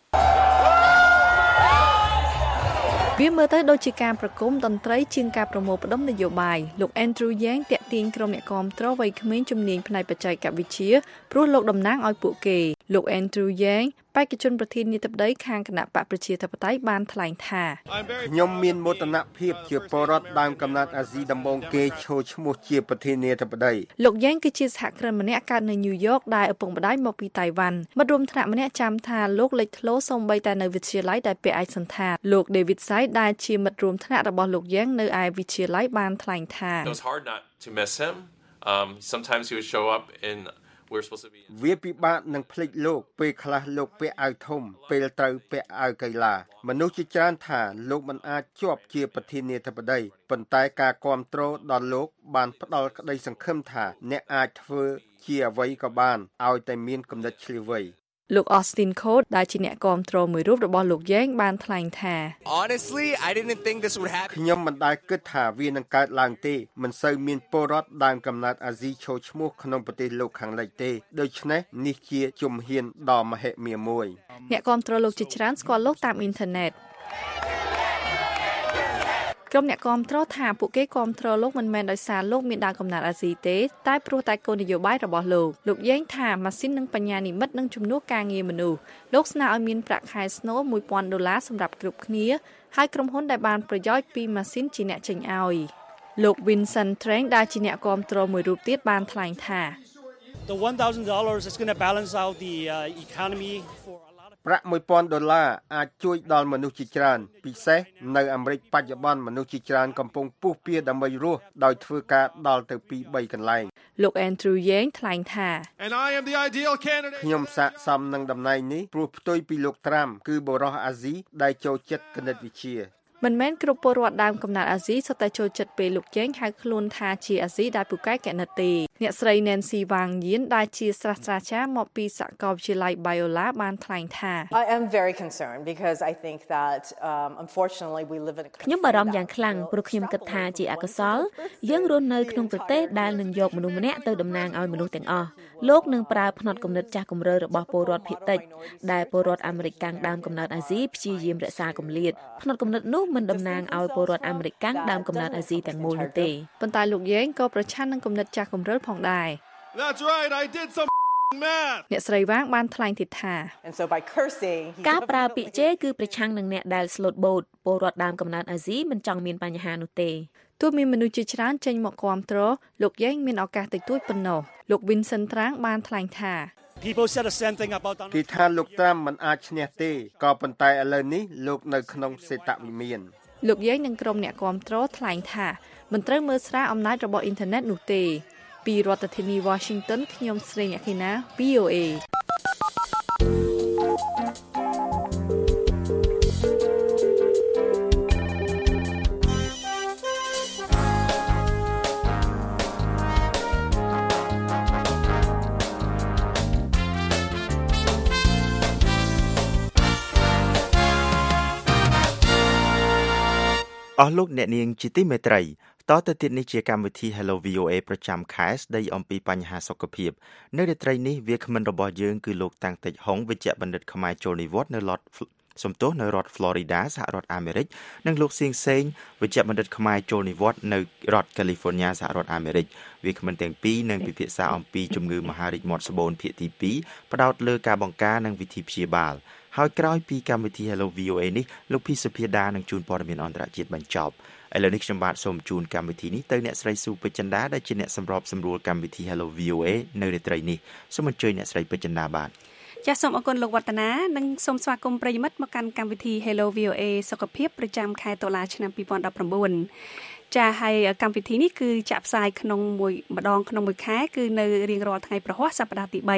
វាមើលទៅដូចជាការប្រគំតន្ត្រីជាងការប្រមូលផ្ដុំនយោបាយលោក Andrew Yang តាក់ទាញក្រុមអ្នកគាំទ្រវ័យក្មេងជំនាញផ្នែកបច្ចេកវិទ្យាព្រោះលោកតំណាងឲ្យពួកគេលោក Andrew Yang បេក្ខជនប្រធានាធិបតីខាងគណៈបកប្រជាធិបតេយ្យបានថ្លែងថាខ្ញុំមានមោទនភាពជាពលរដ្ឋដើមកំណើតអាស៊ីដំបូងគេចូលឈ្មោះជាប្រធានាធិបតីលោក Yang គឺជាសហគ្រិនម្នាក់កើតនៅ New York ដែលឪពុកម្ដាយមកពីតៃវ៉ាន់មិត្តរួមថ្នាក់ម្នាក់ចាំថាលោកលេចធ្លោសូម្បីតែនៅវិទ្យាល័យដែលពាក់ឯកសណ្ឋានលោក David Sai ដែលជាមិត្តរួមថ្នាក់របស់លោក Yang នៅឯវិទ្យាល័យបានថ្លែងថា Sometimes he would show up inវាពិបាកនឹងភ្លេចលោកពេលខ្លះលោកពាក់អាវធំពេលត្រូវពាក់អាវកីឡាមនុស្សជាច្រើនថាលោកមិនអាចជាប់ជាប្រធានាធិបតីប៉ុន្តែការគ្រប់គ្រងដល់លោកបានផ្ដល់ក្តីសង្ឃឹមថាអ្នកអាចធ្វើជាអ្វីក៏បានឲ្យតែមានគំនិតឆ្លៀវវៃលោក Austin Code ដែលជាអ្នកគាំទ្រមួយរូបរបស់លោក Yang បានថ្លែងថា Honestly, I didn't think this would happen. ខ្ញុំមិនដែលគិតថាវានឹងកើតឡើងទេមិនសូវមានពលរដ្ឋដើមកំណើតអាស៊ីចូលឈ្មោះក្នុងប្រទេសលោកខាងលិចទេដូច្នេះនេះជាជំហានដ៏មហិមាមួយអ្នកគាំទ្រលោកជាច្រើនស្គាល់លោកតាមអ៊ីនធឺណិតក្រុមអ្នកគាំទ្រថាពួកគេគាំទ្រលោកមិនមែនដោយសារលោកមានដើមកំណើតអាស៊ីទេតែព្រោះតែគោលនយោបាយរបស់លោកយ៉ាងថាម៉ាស៊ីននិងបញ្ញានិម្មិតនឹងជំនួសការងារមនុស្សលោកស្នើឲ្យមានប្រាក់ខែស្នូល$1,000សម្រាប់គ្រប់គ្នាហើយក្រុមហ៊ុនដែលបានប្រយោជន៍ពីម៉ាស៊ីនជាអ្នកចេញឲ្យលោក Vincent Trang ដែលជាអ្នកគាំទ្រមួយរូបទៀតបានថ្លែងថា The $1,000 is going to balance out the economy for ប្រាក់$1,000អាចជួយដល់មនុស្សជាច្រើនពិសេសនៅអាមេរិកបច្ចុប្បន្នមនុស្សជាច្រើនកំពុងពុះពៀដើម្បីរស់ដោយធ្វើការដល់ទៅ2-3កន្លែងលោក Andrew Yang ថ្លែងថាខ្ញុំស័ក្តិសមនឹងតំណែងនេះព្រោះផ្ទុយពីលោក Trump គឺបុរសអាស៊ីដែលចូលចិត្តគណិតវិទ្យាមិនមែនគ្រប់ពលរដ្ឋដើមកំណើតអាស៊ីសុទ្ធតែចូលចិត្តពេលលោកយ៉ាងហៅខ្លួនថាជាអាស៊ីដែលពូកែគណិតទេអ្នកស្រី Nancy Wang Yin ដែលជាសាស្ត្រាចារ្យមកពីសាកលវិទ្យាល័យ Biola បានថ្លែងថា I am very concerned because I think that unfortunately we live in a ខ្ញុំបារម្ភយ៉ាងខ្លាំងព្រោះខ្ញុំគិតថាជាអកុសលយើងរស់នៅក្នុងប្រទេសដែលនឹងយកមនុស្សម្នាក់ទៅតំណាងឲ្យមនុស្សទាំងអស់លោកនឹងប្រើផ្នត់គំនិតចាស់គំរើរបស់ពលរដ្ឋភាគតិចដែលពលរដ្ឋអាមេរិកកាំងដើមកំណើតអាស៊ីព្យាយាមរក្សាគម្លាតផ្នត់គំនិតនោះមិនតំណាងឲ្យពលរដ្ឋអាមេរិកកាំងដើមកំណើតអាស៊ីទាំងមូលនោះទេប៉ុន្តែលោកយ៉ាងក៏ប្រឆាំងនឹងគំនិតចាស់គំរើផងដែរ That's right I did some math អ្នកស្រីវាងបានថ្លែងទៀតថាការប្រើពាក្យជេរគឺប្រឆាំងនឹងអ្នកដែលស្លូតបូតពលរដ្ឋដើមកំណើតអាស៊ីមិនចង់មានបញ្ហានោះទេទោះមានមនុស្សជាច្រើនចេញមកគាំទ្រលោកយ៉ាងមានឱកាសតិចតួចប៉ុណ្ណោះលោក Vincent Trang បានថ្លែងថា People said the same thing about Donald. គេថាលោកត្រាំមិនអាចឈ្នះទេក៏ប៉ុន្តែឥឡូវនេះលោកនៅក្នុងសេតវិមានលោកយាយនិងក្រុមអ្នកគាំទ្រថ្លែងថាមិនត្រូវមើលស្រាលអំណាចរបស់អ៊ីនធឺណិតនោះទេពីរដ្ឋធានី Washington ខ្ញុំស្រីអ្នកឃីណា VOA អស់លោកអ្នកនាងជាទីមេត្រីតទៅទៀតនេះជាកម្មវិធី Hello VOA ប្រចាំខែស្ដីអំពីបញ្ហាសុខភាពនៅរាត្រីនេះវាគ្មិនរបស់យើងគឺលោកតាំងតិចហុងវិជ្ជបណ្ឌិតខ្មែរចូលនិវត្តន៍នៅរដ្ឋ Florida សហរដ្ឋអាមេរិកនិងលោកសៀងសេងវិជ្ជបណ្ឌិតខ្មែរចូលនិវត្តន៍នៅរដ្ឋ California សហរដ្ឋអាមេរិកវាគ្មិនទាំងពីរនឹងពិភាក្សាអំពីជំងឺមហារីកមាត់ស្បូនភាគទី2ផ្ដោតលើការបង្ការនិងវិធីព្យាបាលហើយក្រោយពីកម្មវិធី Hello VOA នេះលោកភីសុភាដានឹងជូនព័ត៌មានអន្តរជាតិបញ្ចប់ឥឡូវនេះខ្ញុំបាទសូមជូនកម្មវិធីនេះទៅអ្នកស្រីស៊ូពេជ្រចិន្តាដែលជាអ្នកសម្របសម្រួលកម្មវិធី Hello VOA នៅរាត្រីនេះសូមអញ្ជើញអ្នកស្រីពេជ្រចិន្តាបាទចាសសូមអរគុណលោកវឌ្ឍនានិងសូមស្វាគមន៍ប្រិយមិត្តមកកាន់កម្មវិធី Hello VOA សុខភាពប្រចាំខែតុលាឆ្នាំ2019ចាហើយកម្មវិធីនេះគឺចាក់ផ្សាយក្នុងម្ដងក្នុងមួយខែគឺនៅរៀងរាល់ថ្ងៃប្រហ័សសប្តាហ៍ទី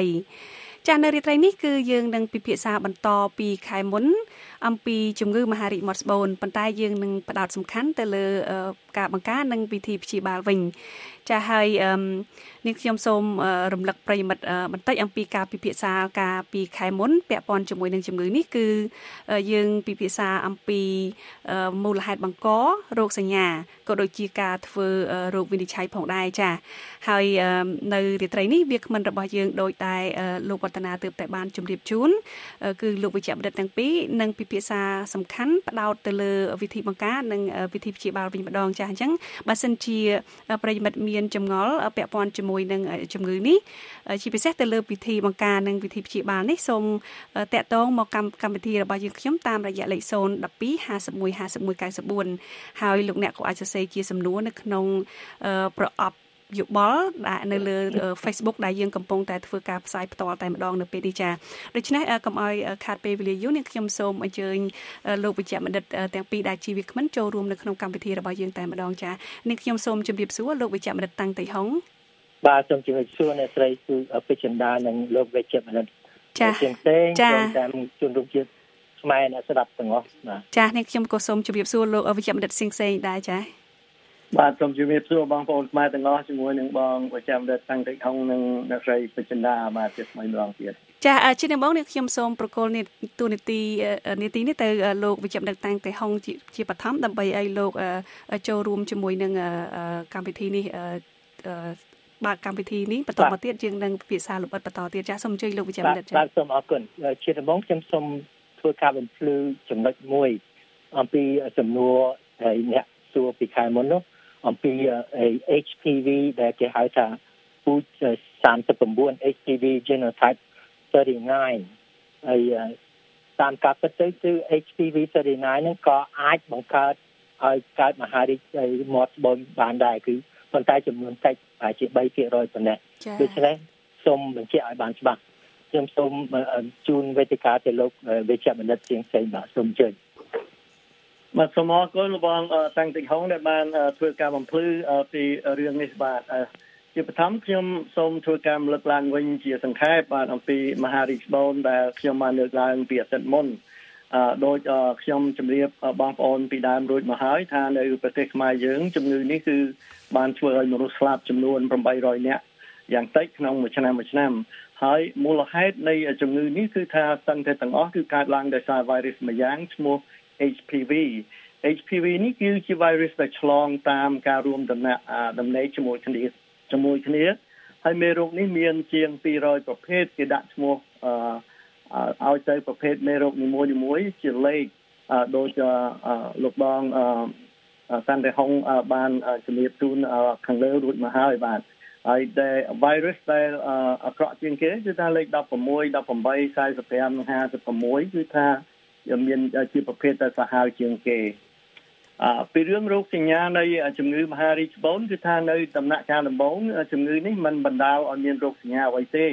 3ចានៅរាត្រីនេះគឺយើងនឹងពិភាក្សាបន្តពីខែមុនអំពីជំងឺមហារីកមាត់ស្បូនប៉ុន្តែយើងនឹងផ្ដោតសំខាន់ទៅលើការបង្ការនិងវិធីព្យាបាលវិញចាហើយនាងខ្ញុំសូមរំលឹកប្រិយមិត្តបន្តិចអំពីការពិភាក្សាការពីខែមុនពាក់ព័ន្ធជាមួយនឹងជំងឺនេះគឺយើងពិភាក្សាអំពីមូលហេតុបង្ករោគសញ្ញាក៏ដូចជាការធ្វើរោគវិនិច្ឆ័យផងដែរចាហើយនៅរាត្រីនេះវាគ្មិនរបស់យើងដោយតែលោកវឌ្ឍនាទើបតែបានជម្រាបជូនគឺលោកវិជ្ជបណ្ឌិតទាំងពីរនឹងពិភាក្សាសំខាន់ផ្ដោតទៅលើវិធីបង្ការនិងវិធីព្យាបាលវិញម្ដងចាអញ្ចឹងបើសិនជាប្រិយមិត្តមានចម្ងល់ពាក់ព័ន្ធជាមួយនឹងជំងឺនេះជាពិសេសទៅលើវិធីបង្ការនិងវិធីព្យាបាលនេះសូមតាក់ទងមកកម្មវិធីរបស់យើងខ្ញុំតាមរយៈលេខ012 51 51 94ហើយលោកអ្នកក៏អាចសរសេរជាសំណួរនៅក្នុងប្រអប់យោបល់ដែលនៅលើ Facebook ដែលយើងកំពុងតែធ្វើការផ្សាយផ្ទាល់តែម្ដងនៅពេលនេះចាដូច្នេះកុំឲ្យខាតពេលវេលាយូរនេះខ្ញុំសូមអញ្ជើញលោកវិជ្ជបណ្ឌិតទាំងពីរដែលជាវាគ្មិនចូលរួមនៅក្នុងកម្មវិធីរបស់យើងតែម្ដងចានេះខ្ញុំសូមជម្រាបសួរលោកវិជ្ជបណ្ឌិតតាំងតិចហុងបាទសូមជម្រាបសួរអ្នកស្រីស៊ូពេជ្រចិន្តានិងលោកវិជ្ជបណ្ឌិតចាចាតាមជនរួមជាតិខ្មែរអ្នកស្ដាប់ទាំងអស់បាទចានេះខ្ញុំក៏សូមជម្រាបសួរលោកវិជ្ជបណ្ឌិតសៀងសេងដែរចាបាទសូមជម្រាបសួរបងប្អូនខ្មែរទាំងអស់ជាមួយនឹងបងវិជ្ជបណ្ឌិតតាំងតិចហុងនិងអ្នកស្រីពេជ្រចិន្តាបាទជាថ្មីម្ដងទៀតចាជាដំបូងនេះខ្ញុំសូមប្រកល់ទូនីតិនេះទៅលោកវិជ្ជបណ្ឌិតតាំងតិចហុងជាបឋមដើម្បីឲ្យលោកចូលរួមជាមួយនឹងកម្មវិធីនេះបាទកម្មវិធីនេះបន្តមកទៀតយើងនឹងពិភាក្សាលម្អិតបន្តទៀតចាសូមអញ្ជើញលោកវិជ្ជបណ្ឌិតចាបាទសូមអរគុណជាដំបូងខ្ញុំសូមធ្វើការបំភ្លឺចំណុចមួយអំពីសំណួរអ្នកសួរពីខែមុននោះអំពី HPV ដែលគេហៅថាពូជ39 HPV genotype 39ហើយតាមការពិតទៅគឺ HPV 39ហ្នឹងក៏អាចបង្កើតឲ្យកើតមហារីកមាត់ស្បូនបានដែរគឺប៉ុន្តែចំនួនតិចប្រហែលជា 3% ប៉ុណ្ណេះដូច្នេះសូមបញ្ជាក់ឲ្យបានច្បាស់ខ្ញុំសូមជូនវេទិកាទៅលោកវិជ្ជបណ្ឌិតសៀងសេងបាទសូមជើញបាទសូមអរគុណបងតាំងតិចហុងដែលបានធ្វើការបំភ្លឺពីរឿងនេះបាទជាបឋមខ្ញុំសូមធ្វើការលើកឡើងវិញជាសង្ខេបបាទអំពីមហារីកស្បូនដែលខ្ញុំបានលើកឡើងពីអាទិត្យមុនដោយខ្ញុំជម្រាបបងប្អូនពីដើមរួចមកហើយថានៅប្រទេសខ្មែរយើងជំងឺនេះគឺបានធ្វើឲ្យមនុស្សស្លាប់ចំនួន800នាក់យ៉ាងតិចក្នុងមួយឆ្នាំហើយមូលហេតុនៃជំងឺនេះគឺថាទាំងអស់គឺកើតឡើងដោយសារ virus មួយយ៉ាងឈ្មោះHPV នេះគឺជា virus ដែលឆ្លងតាមការរួមដំណេកជាមួយគ្នាហើយមេរោគនេះមានជាង200ប្រភេទគេដាក់ឈ្មោះឲ្យទៅប្រភេទមេរោគនីមួយៗជាលេខដូចលោកបងតាន់តែហុងបានជំរាបជូនខាងលើរួចមកហើយបាទហើយដែល virus ដែលអាក្រក់ជាងគេគឺថាលេខ16 18 45 និង56គឺថាមានជាប្រភេទដែលសាហាវជាងគេពីរឿងរោគសញ្ញានៃជំងឺមហារីកស្បូនគឺថានៅដំណាក់កាលដំបូងជំងឺនេះមិនបណ្ដាលឲ្យមានរោគសញ្ញាអ្វីទេ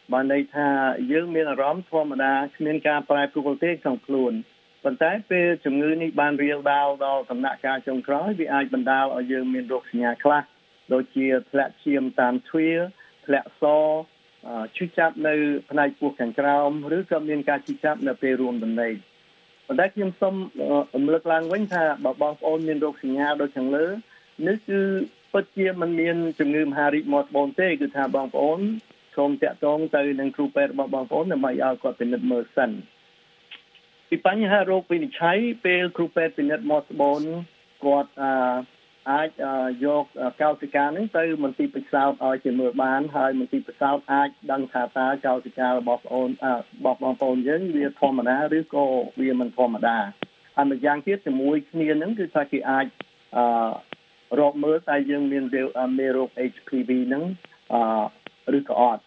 បានន័យថាយើងមានអារម្មណ៍ធម្មតាគ្មានការប្រែប្រួលទេក្នុងខ្លួនប៉ុន្តែពេលជំងឺនេះបានរាលដាលដល់ដំណាក់កាលចុងក្រោយវាអាចបណ្ដាលឲ្យយើងមានរោគសញ្ញាខ្លះដូចជាធ្លាក់ឈាមតាមទ្វារធ្លាក់សឈឺចាប់នៅផ្នែកពោះខាងក្រោមឬក៏មានការឈឺចាប់នៅពេលរួមដំណេកប៉ុន្តែខ្ញុំសូមរំលឹកឡើងវិញថាបើបងប្អូនមានរោគសញ្ញាដូចខាងលើនេះគឺពិតជាមិនមានជំងឺមហារីកមាត់ត្បូងទេគឺថាបងប្អូនសូមតាក់ទងទៅនឹងគ្រូពេទ្យរបស់បងប្អូនដើម្បីឲ្យគាត់ពិនិត្យមើលសិនពីបញ្ហារោគវិនិច្ឆ័យពេលគ្រូពេទ្យពិនិត្យមាត់ត្បូងគាត់អាចយកកោសិកាហ្នឹងទៅមន្ទីរពេទ្យផ្សោតឲ្យជាមើលបានហើយមន្ទីរពេទ្យផ្សោតអាចដឹងថាតើកោសិការបស់បងប្អូនយើងវាធម្មតាឬក៏វាមិនធម្មតាហើយម្យ៉ាងទៀតជាមួយគ្នាហ្នឹងគឺថាគេអាចរកមើលតែយើងមានមេរោគ HPV ហ្នឹងឬក៏អត់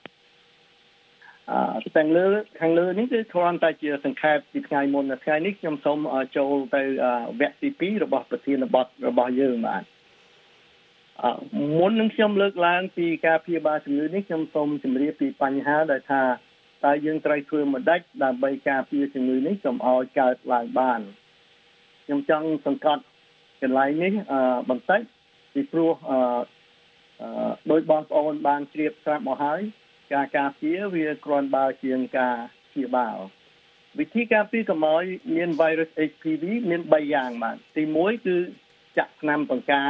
ខាងលើនេះគឺគ្រាន់តែជាសង្ខេបពីថ្ងៃមុនថ្ងៃនេះខ្ញុំសូមចូលទៅវគ្គទី2របស់ប្រធានបទរបស់យើងបាទមុននឹងខ្ញុំលើកឡើងពីការព្យាបាលជំងឺនេះខ្ញុំសូមជម្រាបពីបញ្ហាដែលថាតើយើងត្រូវធ្វើម្ដេចដើម្បីការពារជំងឺនេះកុំឲ្យកើតឡើងបានខ្ញុំចង់សង្កត់កន្លែងនេះបន្តិចពីព្រោះដោយបងប្អូនបានជ្រាបស្រាប់មកហើយការការពារវាគ្រាន់បើជាងការព្យាបាលវិធីការពារកុំឲ្យមាន virus HPV មាន3យ៉ាងបាទទី1គឺចាក់ថ្នាំបង្ការ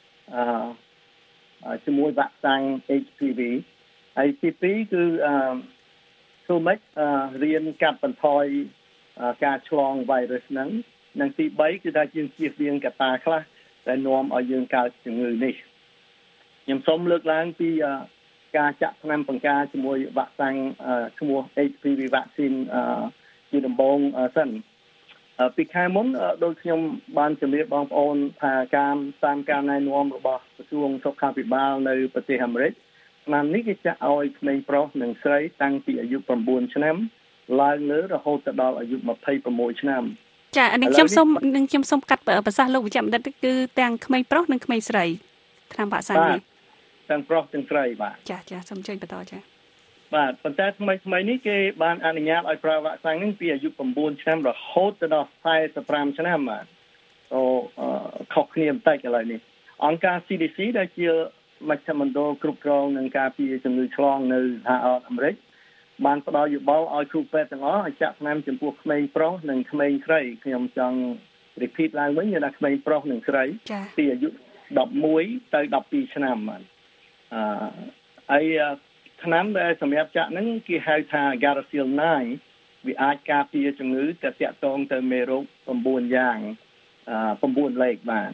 ជាមួយវ៉ាក់សាំង HPV ហើយទី2គឺធ្វើម៉េចរៀនកាត់បន្ថយការឆ្លង virus ហ្នឹងនិងទី3គឺថាយើងជៀសវាងកត្តាខ្លះដែលនាំឲ្យយើងកើតជំងឺនេះខ្ញុំសូមលើកឡើងពីការចាក់ថ្នាំបង្ការជាមួយវ៉ាក់សាំងឈ្មោះ HPV vaccine ជាដំបូងសិនពីខែមុនដោយខ្ញុំបានជម្រាបបងប្អូនថាតាមការណែនាំរបស់ក្រសួងសុខាភិបាលនៅប្រទេសអាមេរិកឆ្នាំនេះគេចាក់ឲ្យក្មេងប្រុសនិងស្រីតាំងពីអាយុ9ឆ្នាំឡើងលើរហូតដល់អាយុ26ឆ្នាំចានេះខ្ញុំសូមកាត់ប្រសាសន៍លោកវិជ្ជបណ្ឌិតគឺទាំងក្មេងប្រុសនិងក្មេងស្រីថ្នាំវ៉ាក់សាំងនេះទាំងប្រុសទាំងស្រីបាទចាសូមជួយបន្តចាបាទប៉ុន្តែថ្មីនេះគេបានអនុញ្ញាតឲ្យប្រើវ៉ាក់សាំងនេះពីអាយុ9ឆ្នាំរហូតដល់45ឆ្នាំបាទខុសគ្នាបន្តិចឥឡូវនេះអង្គការ CDC ដែលជាមជ្ឈមណ្ឌលគ្រប់គ្រងនឹងការពារជំងឺឆ្លងនៅសហរដ្ឋអាមេរិកបានផ្ដល់យោបល់ឲ្យគ្រូពេទ្យទាំងអស់ឲ្យចាក់ថ្នាំចំពោះក្មេងប្រុសនិងក្មេងស្រីខ្ញុំចង់ repeat ឡើងវិញគឺថាក្មេងប្រុសនិងស្រីពីអាយុ11ទៅ12ឆ្នាំបាទហើយថ្នាំដែលសម្រាប់ចាក់ហ្នឹងគេហៅថា Gardasil 9វាអាចការពារជំងឺតែតាក់ទងទៅមេរោគ9យ៉ាង9លេខបាទ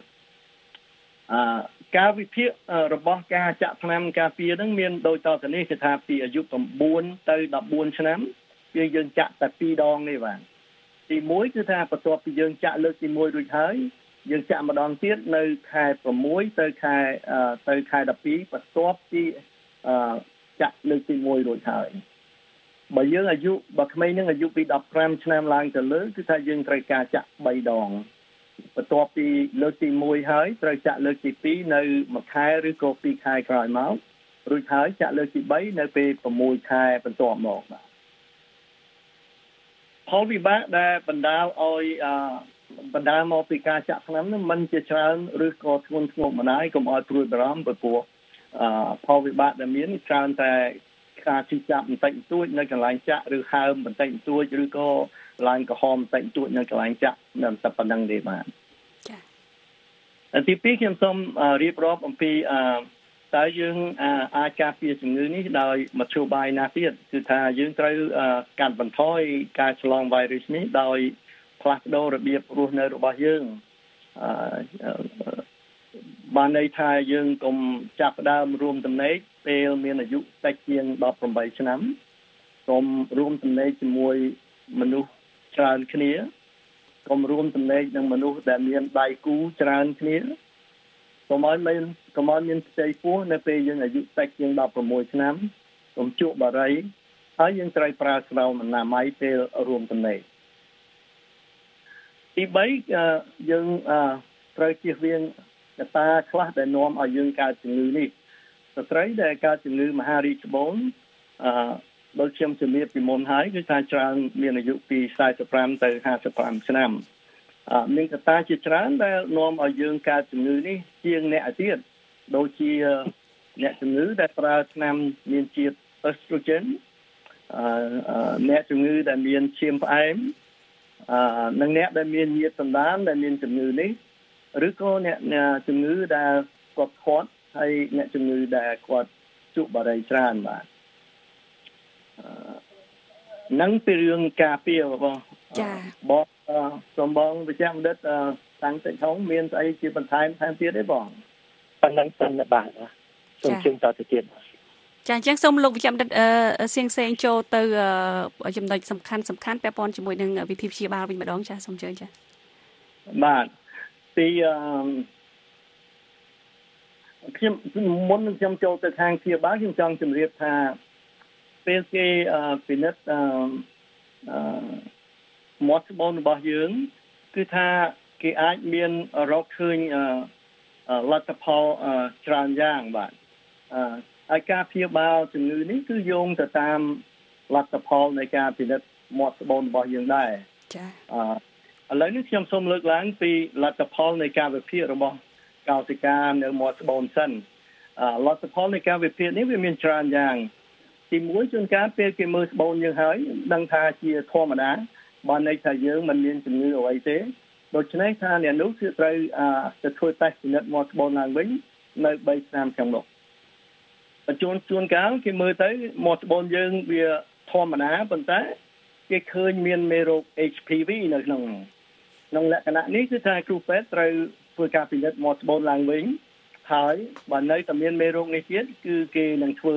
ការវិភាគរបស់ការចាក់ថ្នាំការពារហ្នឹងមានដូចតទៅនេះគឺថាពីអាយុ9ទៅ14ឆ្នាំយើងចាក់តែ2ដងទេបាទទី1គឺថាបន្ទាប់ពីយើងចាក់លើកទី1រួចហើយយើងចាក់ម្ដងទៀតនៅខែ6ទៅខែ12បន្ទាប់ពីចាក់លើកទី1រួចហើយបើក្មេងនឹងអាយុពី15ឆ្នាំឡើងទៅលើគឺថាយើងត្រូវការចាក់3ដងបន្ទាប់ពីលើកទី1ហើយត្រូវចាក់លើកទី2នៅ1ខែឬក៏2ខែក្រោយមករួចហើយចាក់លើកទី3នៅពេល6ខែបន្ទាប់មកបាទផលវិបាកដែលបណ្ដាលមកពីការចាក់ថ្នាំនេះมันជាច្រើនឬក៏ធ្ងន់ធ្ងរម្ដាយកុំឲ្យព្រួយបារម្ភព្រោះផលវិបាកដែលមានច្រើនតែការឈឺចាប់បន្តិចបន្តួចនៅកន្លែងចាក់ឬហើមបន្តិចបន្តួចឬក៏ឡើងក្រហមបន្តិចបន្តួចនៅកន្លែងចាក់តែប៉ុណ្្នឹងទេបាទចា៎ទី2ខ្ញុំសូមរៀបរាប់អំពីតើយើងអាចការពារជំងឺនេះដោយមធ្យោបាយណាទៀតគឺថាយើងត្រូវកាត់បន្ថយការឆ្លង virus នេះដោយផ្លាស់ប្ដូររបៀបរស់នៅរបស់យើងបានន័យថាយើងកុំចាប់ផ្ដើមរួមចំណែកពេលមានអាយុតិចជាង18ឆ្នាំកុំរួមចំណែកជាមួយមនុស្សច្រើនគ្នាកុំរួមចំណែកនឹងមនុស្សដែលមានដៃគូច្រើនគ្នាកុំឲ្យមានផ្ទៃពោះនៅពេលយើងអាយុតិចជាង16ឆ្នាំកុំជក់បារីហើយយើងត្រូវប្រើស្រោមអនាម័យពេលរួមចំណែកទី3យើងត្រូវជៀសវាងកត្តាខ្លះដែលនាំឲ្យយើងកើតជំងឺនេះស្ត្រីដែលកើតជំងឺមហារីកត្បូងដូចខ្ញុំជំរាបពីមុនហើយគឺថាច្រើនមានអាយុពី45ទៅ55ឆ្នាំមានកត្តាជាច្រើនដែលនាំឲ្យយើងកើតជំងឺនេះជាងអ្នកទៀតដូចជាអ្នកជំងឺដែលប្រើថ្នាំមានជាតិ estrogen អ្នកជំងឺដែលមានឈាមផ្អែមនិងអ្នកដែលមានញាតិសន្តានដែលមានជំងឺនេះឬក៏អ្នកជំងឺដែលគាត់ខាត់ហើយអ្នកជំងឺដែលគាត់ជក់បារីច្រើនបាទនឹងពីរឿងការពារបងចាបងសំបងវិជ្ជាបណ្ឌិតតាំងតិចហងមានស្អីជាបន្ថែមទៀតទេបងប៉ុណ្ណឹងសិនបាទសូមជើងតទៅទៀតចាអញ្ចឹងសូមលោកវិជ្ជាបណ្ឌិតសៀងសេងចូលទៅចំណុចសំខាន់ពាក់ព័ន្ធជាមួយនឹងវិធីព្យាបាលវិញម្ដងចាសូមជើញចាបាទពីខ្ញុំមុនខ្ញុំចូលទៅខាងព្យាបាលខ្ញុំចង់ជម្រាបថាពេលគេពិនិត្យមាត់ស្បូនរបស់យើងគឺថាគេអាចមានរកឃើញលទ្ធផលច្រើនយ៉ាងបាទហើយការព្យាបាលជំងឺនេះគឺយោងទៅតាមលទ្ធផលនៃការពិនិត្យមាត់ស្បូនរបស់យើងដែរចាឥឡូវនេះខ្ញុំសូមលើកឡើងពីលទ្ធផលនៃការវិភាគរបស់កោសិកានៅមាត់ស្បូនសិនលទ្ធផលនៃការវិភាគនេះវាមានច្រើនយ៉ាងទី1ជួនកាលពេលគេមើលស្បូនយើងហើយដឹងថាជាធម្មតាបើន័យថាយើងមិនមានជំងឺអ្វីទេដូច្នេះថាអ្នកនោះគឺត្រូវទៅធ្វើតេស្តពិនិត្យមាត់ស្បូនឡើងវិញនៅ3ឆ្នាំខាងមុខជួនកាលគេមើលទៅមាត់ស្បូនយើងវាធម្មតាប៉ុន្តែគេឃើញមានមេរោគ HPV នៅក្នុងលក្ខណៈនេះគឺថាគ្រូពេទ្យត្រូវធ្វើការពិនិត្យមាត់ស្បូនឡើងវិញហើយបើនៅតែមានមេរោគនេះទៀតគឺគេនឹងធ្វើ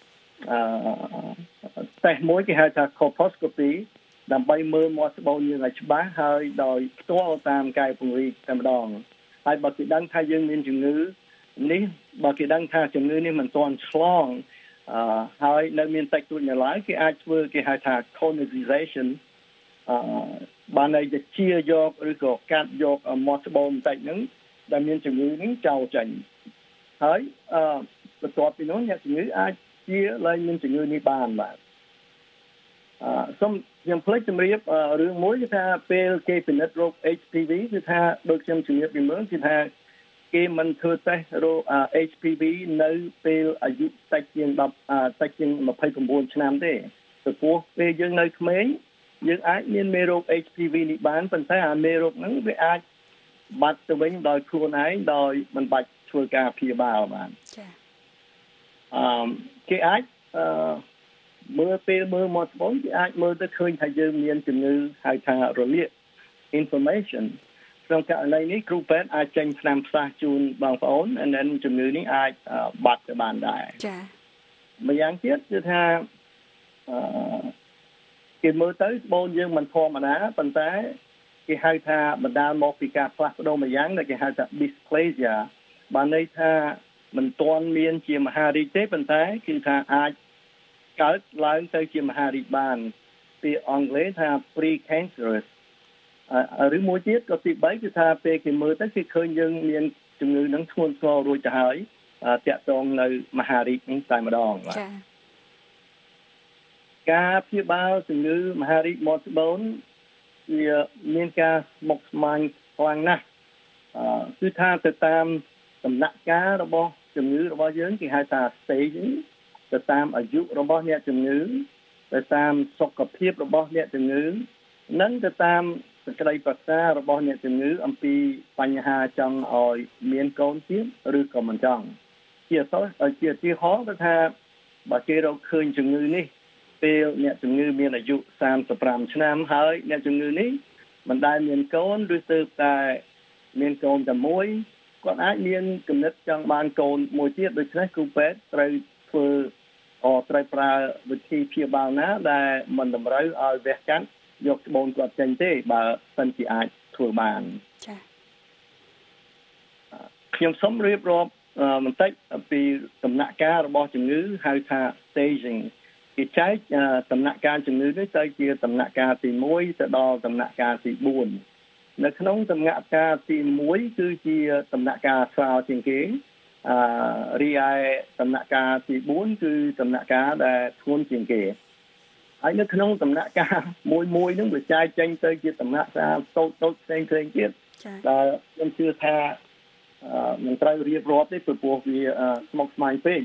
តេស្តមួយគេហៅថា colposcopy ដើម្បីមើលមាត់ស្បូនយើងឲ្យច្បាស់ហើយដោយផ្ទាល់តាមកាយពង្រីកតែម្ដងហើយបើគេដឹងថាយើងមានជំងឺនេះបើគេដឹងថាជំងឺនេះមិនទាន់ឆ្លងហើយនៅមានតិចតួចនៅឡើយគេអាចធ្វើគេហៅថា conization បានន័យថាជាយកឬក៏កាត់យកមាត់ស្បូនបន្តិចហ្នឹងដែលមានជំងឺនេះចោលចេញហើយបន្ទាប់ពីនោះអ្នកជំងឺអាចជាឡើងមានជំងឺនេះបានបាទសូមខ្ញុំភ្លេចជម្រាបរឿងមួយគឺថាពេលគេពិនិត្យរោគ HPV គឺថាដូចខ្ញុំជម្រាបពីមុនគឺថាគេមិនធ្វើតេស្តរោគ HPV នៅពេលអាយុតិចជាង29ឆ្នាំទេព្រោះពេលយើងនៅក្មេងយើងអាចមានមេរោគ HPV នេះបានប៉ុន្តែអាមេរោគហ្នឹងវាអាចបាត់ទៅវិញដោយខ្លួនឯងដោយមិនបាច់ធ្វើការព្យាបាលបានចាគេអាចមើលមាត់ស្បូនគេអាចមើលទៅឃើញថាយើងមានជំងឺហៅថារលាក inflammation ក្នុងករណីនេះគ្រូពេទ្យអាចចេញថ្នាំផ្សះជូនបងប្អូនand then ជំងឺនេះអាចបាត់ទៅបានដែរចា៎ម្យ៉ាងទៀតគឺថាគេមើលទៅស្បូនយើងមិនធម្មតាប៉ុន្តែគេហៅថាបណ្ដាលមកពីការផ្លាស់ប្ដូរម្យ៉ាងដែលគេហៅថា dysplasia បានន័យថាមិនទាន់មានជាមហារីកទេប៉ុន្តែគឺថាអាចកើតឡើងទៅជាមហារីកបានពីអង់គ្លេសថា precancerous ឬមួយទៀតក៏ទី3គឺថាពេលគេមើលទៅគេឃើញយើងមានជំងឺនឹងធ្ងន់ធ្ងររួចទៅហើយតាក់ទងនៅមហារីកនេះតែម្ដងបាទការព្យាបាលជំងឺមហារីកមាត់ស្បូនវាមានការស្មុគស្មាញខ្លាំងណាស់គឺថាទៅតាមដំណាក់កាលរបស់ជំងឺរបស់យើងគេហៅថា stage ទៅតាមអាយុរបស់អ្នកជំងឺទៅតាមសុខភាពរបស់អ្នកជំងឺនិងទៅតាមសេចក្តីប្រឹក្សារបស់អ្នកជំងឺអំពីបញ្ហាចង់ឲ្យមានកូនទៀតឬក៏មិនចង់ជាឧទាហរណ៍ថាបើគេរកឃើញជំងឺនេះពេលអ្នកជំងឺមានអាយុ35ឆ្នាំហើយអ្នកជំងឺនេះមិនដែលមានកូនឬទើបតែមានកូនតែមួយគាត់អាចមានគំនិតចង់បានកូនមួយទៀតដូច្នេះគ្រូពេទ្យត្រូវត្រូវប្រើវិធីព្យាបាលណាដែលមិនតម្រូវឲ្យវះកាត់យកស្បូនគាត់ចេញទេបើសិនជាអាចធ្វើបានចា៎ខ្ញុំសូមរៀបរាប់បន្តិចពីដំណាក់កាលរបស់ជំងឺហៅថា staging គេចែកដំណាក់កាលជំងឺនេះទៅជាដំណាក់កាលទី1ទៅដល់ដំណាក់កាលទី4នៅក្នុងដំណាក់កាលទី1គឺជាដំណាក់កាលស្រាលជាងគេរីឯដំណាក់កាលទី4គឺដំណាក់កាលដែលធ្ងន់ជាងគេហើយនៅក្នុងដំណាក់កាលមួយហ្នឹងវាចាយចេញទៅជាដំណាក់កាលតូចផ្សេងទៀតដែលខ្ញុំជឿថាមិនត្រូវរៀបរាប់ទេព្រោះវាស្មុគស្មាញពេក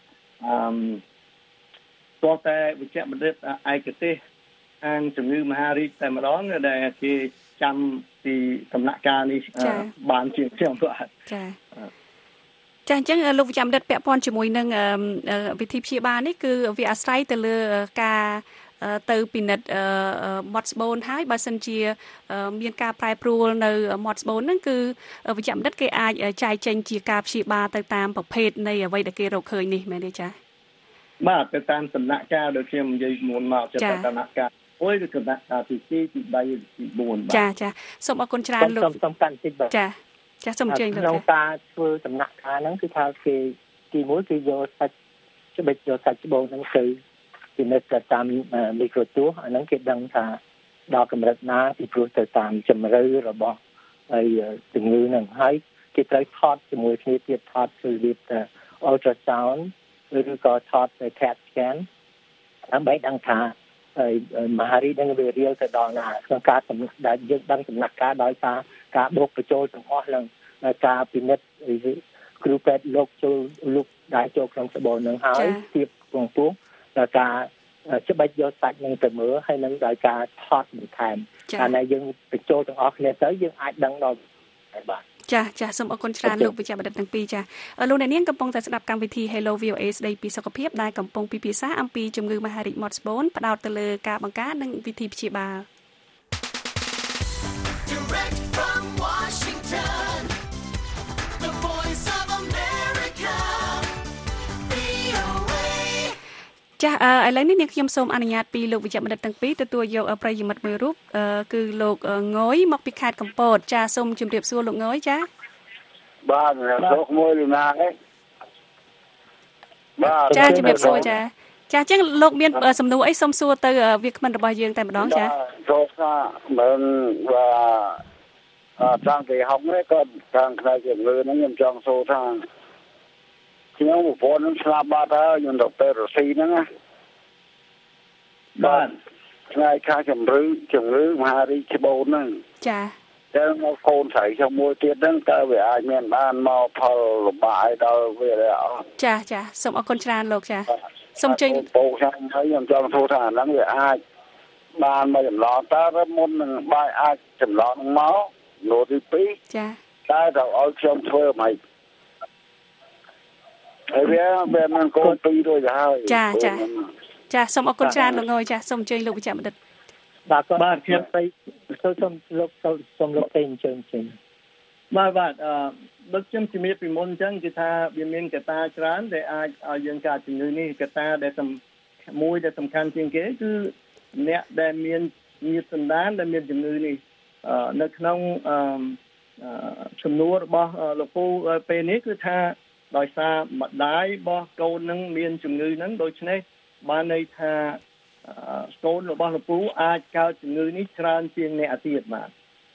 ទោះតែវិជ្ជបណ្ឌិតឯកទេសខាងជំងឺមហារីកតែម្ដងដែលគេចាំពីដំណាក់កាលនេះបានជាខ្ញុំបាទចាអញ្ចឹងលោកវិជ្ជបណ្ឌិតពាក់ព័ន្ធជាមួយនឹងវិធីព្យាបាលនេះគឺវាអាស្រ័យទៅលើការទៅពិនិត្យមាត់ស្បូនហើយបើសិនជាមានការប្រែប្រួលនៅមាត់ស្បូនហ្នឹងគឺវិជ្ជបណ្ឌិតគេអាចចាយចេញជាការព្យាបាលទៅតាមប្រភេទនៃអ្វីដែលគេរកឃើញនេះមែនទេចាបាទទៅតាមដំណាក់កាលដែលខ្ញុំនិយាយមុនមកទៅតាមដំណាក់កាលមួយគឺដំណាក់កាលទី2ទី3ទី4បាទចាសូមអរគុណច្រើនលោកសំខាន់តិចបាទចាសូមអញ្ជើញលោកក្នុងការធ្វើដំណាក់កាលហ្នឹងគឺថាគេទី1គឺយកសាច់ច្បិចយកសាច់ច្បូនហ្នឹងទៅពិនិត្យតាមមីក្រូទស្សន៍អាហ្នឹងគេដឹងថាដល់កម្រិតណាពីព្រោះទៅតាមជំរឿរបស់ហើយជំងឺហ្នឹងហើយគេត្រូវថតជាមួយគ្នាទៀតថតគឺរបៀប ultrasound ឬក៏ថតទៅ CAT scan ដើម្បីដឹងថាមហារីកនឹងវារៀលទៅដល់ណាក្នុងការដែលយើងដឹងដំណាក់កាលដោយសារការបូកបញ្ចូលទាំងអស់ឡើងការពិនិត្យគ្រូពេទ្យលោកចូលលោកដែលចូលក្នុងស្បូននឹងហើយទៀបពងពោះដល់ការច្បិចយកសាច់នឹងទៅមើលហើយនឹងដោយការថតបន្ថែមតែដែលយើងបញ្ចូលទាំងអស់គ្នាទៅយើងអាចដឹងដល់បាទចាសូមអរគុណច្រើនលោកវិជ្ជបណ្ឌិតទាំងពីរចាលោកអ្នកនាងកំពុងតែស្ដាប់កម្មវិធី Hello VOA ស្ដីពីសុខភាពដែលកំពុងពិភាក្សាអំពីជំងឺមហារីកមាត់ស្បូនផ្ដោតទៅលើការបង្ការនិងវិធីព្យាបាលចាឥឡូវនេះនាងខ្ញុំសូមអនុញ្ញាតពីលោកវិជ្ជបណ្ឌិតទាំងពីរទទួលយកប្រិយមិត្តមួយរូបគឺលោកងយមកពីខេត្តកំពតចាសូមជម្រាបសួរលោកងយចាបាទលោកមួយលូណានេះបាទចាជម្រាបសួរចាអញ្ចឹងលោកមានសំណួរអីសូមសួរទៅវាគ្មិនរបស់យើងតែម្ដងចាចូលថាមិនតាំងពីហុកនេះក៏ខាងផ្នែកជំងឺហ្នឹងខ្ញុំចង់សួរថាខ្ញុំប្រពន្ធនឹងស្លាប់បាត់ហើយខ្ញុំទៅពេលរស់ស៊ីហ្នឹងណាបាទថ្ងៃខាងជំងឺមហារីកច្បូនហ្នឹងចាតែមកកូនស្រីខ្ញុំមួយទៀតហ្នឹងតើវាអាចមានបានមកផលលំបាកដល់វាអត់ចាសូមអរគុណច្រើនលោកចាសូមចេញពូខ្ញុំហើយខ្ញុំចង់សួរថាហ្នឹងវាអាចបានមកចម្លងតើមុននឹងបាយអាចចម្លងមកលោទី2 ចាតែទៅឲ្យខ្ញុំធ្វើមិនហើយវាមានកូន2រួចហើយចាសូមអរគុណច្រើនលោកងយចាសូមអញ្ជើញលោកវិជ្ជបណ្ឌិតបាទខ្ញុំទៅសូមលោកទៅអញ្ជើញបាទដូចខ្ញុំជំរាបពីមុនអញ្ចឹងគឺថាវាមានកត្តាច្រើនដែលអាចឲ្យយើងកើតជំងឺនេះកត្តាដែលមួយដែលសំខាន់ជាងគេគឺអ្នកដែលមានញាតិសន្តានដែលមានជំងឺនេះនៅក្នុងចំនួនរបស់លោកពូពេលនេះគឺថាដោយសារម្ដាយរបស់កូននឹងមានជំងឺហ្នឹងដូច្នេះបានន័យថាកូនរបស់លោកពូអាចកើតជំងឺនេះច្រើនជាងអ្នកទៀតបាទ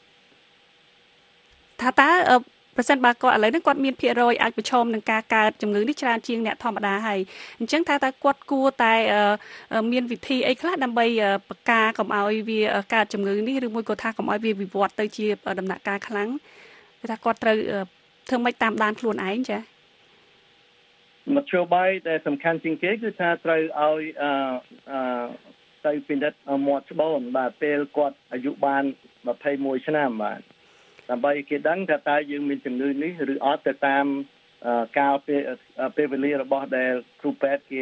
ថាតើប្រសិនបើគាត់ឥឡូវនេះគាត់មានភាគរយអាចប្រឈមនឹងការកើតជំងឺនេះច្រើនជាងអ្នកធម្មតាហើយអញ្ចឹងថាតើគាត់គួរតែមានវិធីអីខ្លះដើម្បីបង្ការកុំឲ្យវាកើតជំងឺនេះឬមួយក៏ថាកុំឲ្យវាវិវត្តទៅជាដំណាក់កាលខ្លាំងគឺថាគាត់ត្រូវធ្វើម៉េចតាមដានខ្លួនឯងចាមធ្យោបាយដែលសំខាន់ជាងគេគឺថាត្រូវឲ្យទៅពិនិត្យមាត់ច្បូនបាទពេលគាត់អាយុបាន21ឆ្នាំបាទដើម្បីគេដឹងថាតើយើងមានជំងឺនេះឬអត់ទៅតាមកាលពេលវេលារបស់ដែលគ្រូពេទ្យគេ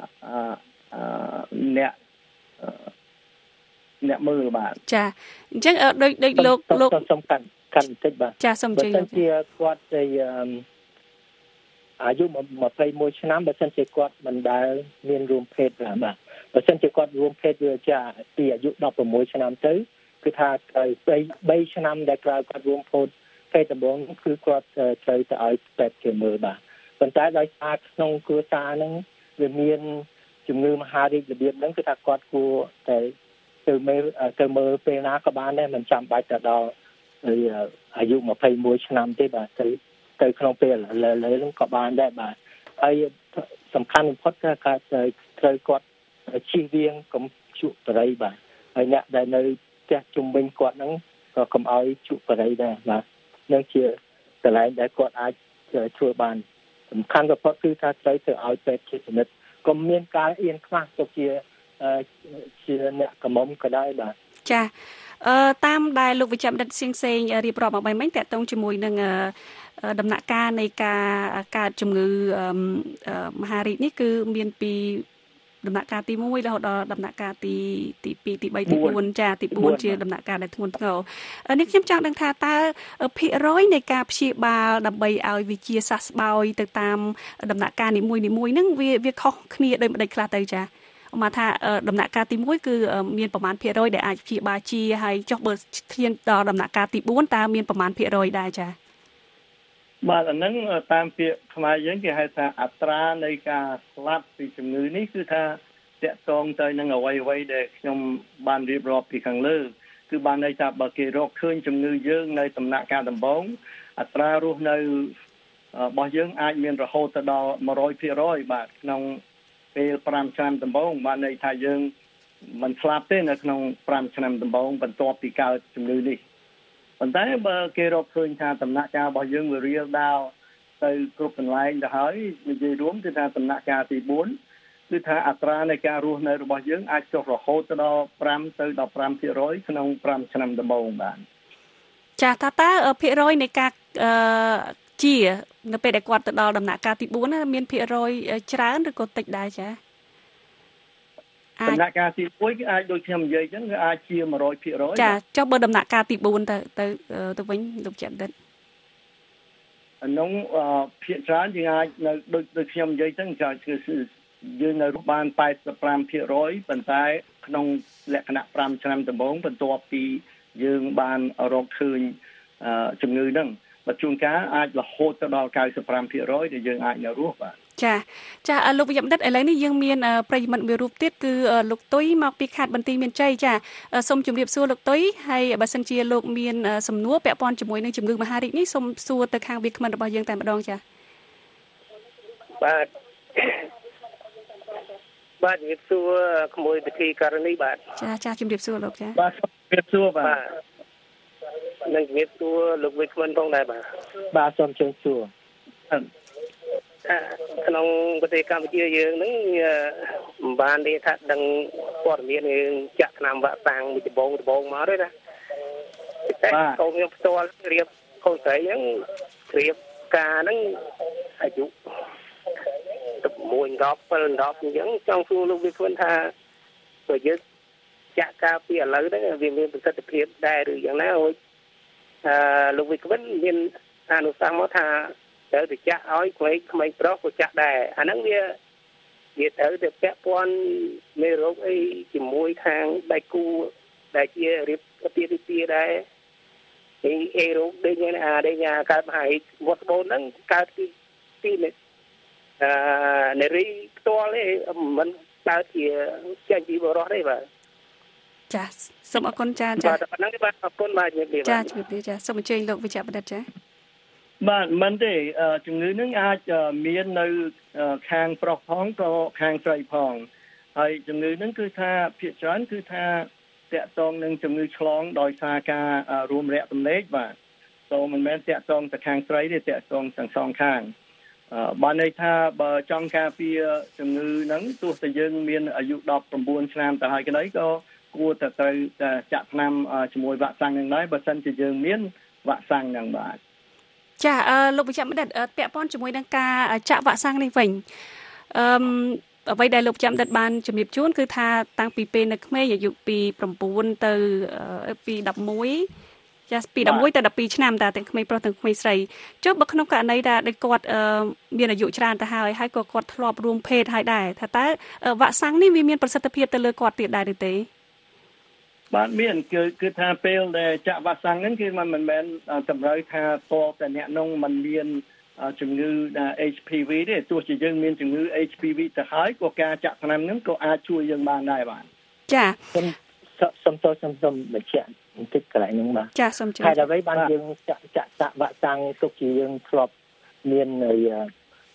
អ្នកមើលបាទចាអញ្ចឹងដូចលោកសំខាន់បន្តិចបាទចាសូមជឿបើជាគាត់ទៅអាយុ21ឆ្នាំបើសិនជាគាត់មិនដែលមានរួមភេទបាទបើសិនជាគាត់រួមភេទវាចាពីអាយុ16ឆ្នាំទៅគឺថាត្រូវ3ឆ្នាំដែលក្រោយគាត់រួមភេទដំបូងគឺគាត់ត្រូវទៅឲ្យពេទ្យគេមើលបាទប៉ុន្តែដោយសារក្នុងគ្រួសារហ្នឹងវាមានជំងឺមហារីករបៀបហ្នឹងគឺថាគាត់គួរតែទៅមើលពេលណាក៏បានដែរមិនចាំបាច់ទៅដល់អាយុ21ឆ្នាំទេបាទទៅក្នុងពេលលើហ្នឹងក៏បានដែរបាទហើយសំខាន់បំផុតគឺការត្រូវគាត់ជៀសវាងកុំជក់បរិយបាទហើយអ្នកដែលនៅផ្ទះជុំវិញគាត់ហ្នឹងក៏កុំឲ្យជក់បរិយដែរបាទនឹងជាកន្លែងដែលគាត់អាចធ្វើបានសំខាន់បំផុតគឺថាត្រូវទៅឲ្យពេទ្យជានិច្ចកុំមានការអៀនខ្មាស់ទៅជាអ្នកកមុំក៏ដែរបាទចាតាមដែលលោកវិជ្ជបណ្ឌិតសៀងសេងរៀបរាប់មកមិញតកតងជាមួយនឹងដំណាក់កាលនៃការកើតជំងឺមហារីកនេះគឺមានពីដំណាក់កាលទី1រហូតដល់ដំណាក់កាលទី2ទី3ទី4ចាទី4ជាដំណាក់កាលដែលធ្ងន់ធ្ងរនេះខ្ញុំចង់ដឹងថាតើភាគរយនៃការព្យាបាលដើម្បីឲ្យវាជាសះស្បើយទៅតាមដំណាក់កាលនីមួយៗហ្នឹងវាខុសគ្នាដោយម្ដេចខ្លះទៅចាមកថាដំណាក់កាលទី1គឺមានប្រមាណភាគរយដែលអាចព្យាបាលជាហើយចុះបើឈានដល់ដំណាក់កាលទី4តើមានប្រមាណភាគរយដែរចាបាទអាហ្នឹងតាមពាក្យខ្មែរយើងគេហៅថាអត្រានៃការស្លាប់ពីជំងឺនេះគឺថាតកតងទៅនឹងអ្វីៗដែលខ្ញុំបានរៀបរាប់ពីខាងលើគឺបានន័យថាបើគេរកឃើញជំងឺយើងនៅដំណាក់កាលដំបូងអត្រារស់នៅរបស់យើងអាចមានរហូតទៅដល់ 100% បាទក្នុងពេល5ឆ្នាំដំបូងបានន័យថាយើងមិនស្លាប់ទេនៅក្នុង5ឆ្នាំដំបូងបន្ទាប់ពីកើតជំងឺនេះប៉ុន្តែបើគេរកឃើញថាដំណាក់កាលរបស់យើងវារៀលដាលទៅគ្រប់កន្លែងទៅហើយនិយាយរួមគឺថាដំណាក់កាលទី4គឺថាអត្រានៃការរស់នៅរបស់យើងអាចចុះរហូតទៅដល់5ទៅ15% ក្នុង5ឆ្នាំដំបូងបានចាតើភាគរយនៃការជានៅពេលដែលគាត់ទៅដល់ដំណាក់កាលទី4មានភាគរយច្រើនឬក៏តិចដែរចាដំណាក់កាលទី1គឺអាចដូចខ្ញុំនិយាយចឹងគឺអាចជា 100% ចាចុះបើដំណាក់កាលទី4ទៅវិញលោកជាបណ្ឌិតអានោះភាគច្រើនយើងអាចនៅដូចខ្ញុំនិយាយចឹងគឺយើងនៅរស់បាន 85% ប៉ុន្តែក្នុងលក្ខណៈ5ឆ្នាំដំបូងបន្ទាប់ពីយើងបានរកឃើញជំងឺហ្នឹងបើជួនកាលអាចរហូតទៅដល់ 95% ដែលយើងអាចនៅរស់បាទចាលោកវិជ្ជបណ្ឌិតឥឡូវនេះយើងមានប្រិយមិត្តមួយរូបទៀតគឺលោកទុយមកពីខេត្តបន្ទាយមានជ័យចាសូមជម្រាបសួរលោកទុយហើយបើសិនជាលោកមានសំណួរពាក់ព័ន្ធជាមួយនឹងជំងឺមហារីកនេះសូមសួរទៅខាងវាគ្មិនរបស់យើងតែម្ដងចាបាទជំរាបសួរក្មួយពិធីករណីបាទចាជំរាបសួរលោកចាបាទជំរាបសួរបាទនឹងជំរាបសួរលោកវិគ្មិនផងដែរបាទសូមជម្រាបសួរក្នុងប្រទេសកម្ពុជាយើងហ្នឹងមិនបាននិយាយថាដឹងព័ត៌មានយើងចាក់ថ្នាំវាក់សាំងមួយដំបងមកទេណាតែកូនខ្ញុំផ្ទាល់រៀបកូនស្រីហ្នឹងរៀបការហ្នឹងអាយុ11 10 7 10អញ្ចឹងចង់សួរលោកវិគ្មិនថាបើយើងចាក់ការពីឥឡូវហ្នឹងវាមានប្រសិទ្ធភាពដែរឬយ៉ាងណាហើយលោកវិគ្មិនមានអនុសាសន៍មកថាត្រូវទៅចាក់ឲ្យក្មេងប្រុសក៏ចាក់ដែរអាហ្នឹងវាត្រូវទៅពាក់ព័ន្ធមេរោគអីជាមួយខាងដៃគូដែលជារៀបពីដែរអីរោគដូចនេះកើតមហារីកវត្តបូនហ្នឹងកើតពីនារីផ្ទាល់ទេមិនកើតជាចេញពីបរិសុទ្ធទេបាទចាសូមអរគុណចាបាទហ្នឹងបាទអរគុណបាទជំរាបលាចាជំរាបលាចាសូមអញ្ជើញលោកវិជ្ជបណ្ឌិតចាបាទមិនទេជំងឺនឹងអាចមាននៅខាងប្រុសផងក៏ខាងស្រីផងហើយជំងឺនឹងគឺថាភាគច្រើនគឺថាតាក់ទងនឹងជំងឺឆ្លងដោយសារការរួមរយៈទំនេរបាទសូមមិនមែនតាក់ទងតែខាងស្រីទេតាក់ទងទាំងសងខាងបានន័យថាបើចង់ការពារជំងឺហ្នឹងទោះតែយើងមានអាយុ19ឆ្នាំទៅហើយក្តីក៏គួរតែត្រូវចាក់ថ្នាំជាមួយវ៉ាក់សាំងនឹងដែរបើសិនជាយើងមានវ៉ាក់សាំងហ្នឹងបាទចាលោកវិជ្ជបណ្ឌិតពាក់ព័ន្ធជាមួយនឹងការចាក់វ៉ាក់សាំងនេះវិញអ្វីដែលលោកចាំដិតបានជំរាបជូនគឺថាតាំងពីពេលនៅក្មេងអាយុពី9ទៅពី11ចាពី11ទៅ12ឆ្នាំតាទាំងក្មេងប្រុសទាំងក្មេងស្រីចុះបើក្នុងករណីដែលគាត់មានអាយុច្រើនទៅហើយក៏គាត់ធ្លាប់រួមភេទហើយដែរថាតើវ៉ាក់សាំងនេះវាមានប្រសិទ្ធភាពទៅលើគាត់ទៀតដែរឬទេបាទមានគឺថាពេលដែលចាក់វ៉ាក់សាំងហ្នឹងគឺมันមិនមែនតម្រូវថាតបតែអ្នកនោះมันមានជំងឺ HPV ទេទោះជាយើងមានជំងឺ HPV ទៅហើយក៏ការចាក់ថ្នាំហ្នឹងក៏អាចជួយយើងបានដែរបាទចាសូមបញ្ជាក់បន្តិចកន្លែងហ្នឹងបាទចាសូមជួយហើយអ្វីបានយើងចាក់វ៉ាក់សាំងទុកជាយើងធ្លាប់មាន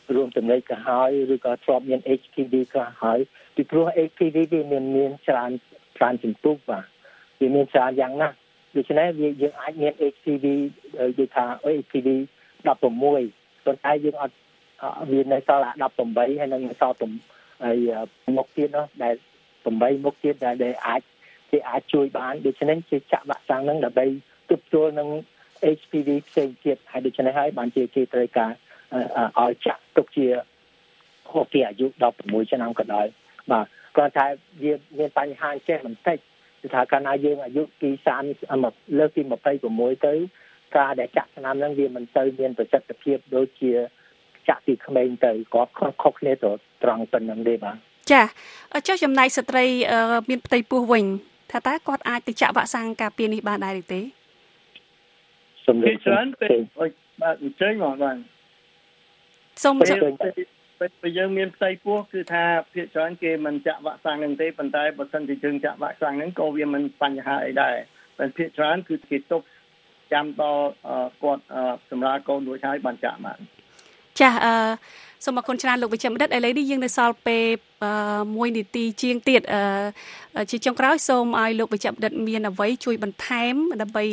រួមចំណែកក៏ហើយឬក៏ធ្លាប់មាន HPV ក៏ហើយពីព្រោះ HPV វាមានច្រើនជំពូកបាទវាមានច្រើនយ៉ាងណាស់ដូច្នេះយើងអាចមាន HPV និយាយថា HPV 16ប៉ុន្តែយើងអត់វានៅសល់18ហើយនឹងសល់មុខទៀតនោះដែល8មុខទៀតដែលអាចជួយបានដូច្នេះគេចាក់វ៉ាក់សាំងហ្នឹងដើម្បីទប់ទល់នឹង HPV ផ្សេងទៀតហើយដូច្នេះហើយបានជាគេត្រូវការឲ្យចាក់ទុកជាខុសពីអាយុ16ឆ្នាំក៏ដោយបាទគ្រាន់តែវាមានបញ្ហាចេះបន្តិចគឺថាកាលណាយើងអាយុពី30លើកពី26ទៅការដែលចាក់ថ្នាំហ្នឹងវាមិនទៅមានប្រសិទ្ធភាពដូចជាចាក់ពីក្មេងទៅគាត់ខុសគ្នាទៅត្រង់ប៉ុណ្្នឹងទេបាទចាចុះចំណែកស្ត្រីមានផ្ទៃពោះវិញថាតើគាត់អាចទៅចាក់វ៉ាក់សាំងការពារនេះបានដែរទេសម្រាប់ច្រើនពេលបាទអញ្ចឹងមកបាទសូមពេលយើងមានផ្ទៃពោះគឺថាភាគច្រើនគេមិនចាក់វ៉ាក់សាំងហ្នឹងទេប៉ុន្តែបើសិនជាយើងចាក់វ៉ាក់សាំងហ្នឹងក៏វាមិនបញ្ហាអីដែរតែភាគច្រើនគឺគេទុកចាំដល់គាត់សម្រាប់កូនរួចហើយបានចាក់បានចាសូមអរគុណច្រើនលោកវិជ្ជបណ្ឌិតឥឡូវនេះយើងនៅសល់ពេល1នាទីជាងទៀតជាចុងក្រោយសូមឲ្យលោកវិជ្ជបណ្ឌិតមានអ្វីជួយបន្ថែមដើម្បី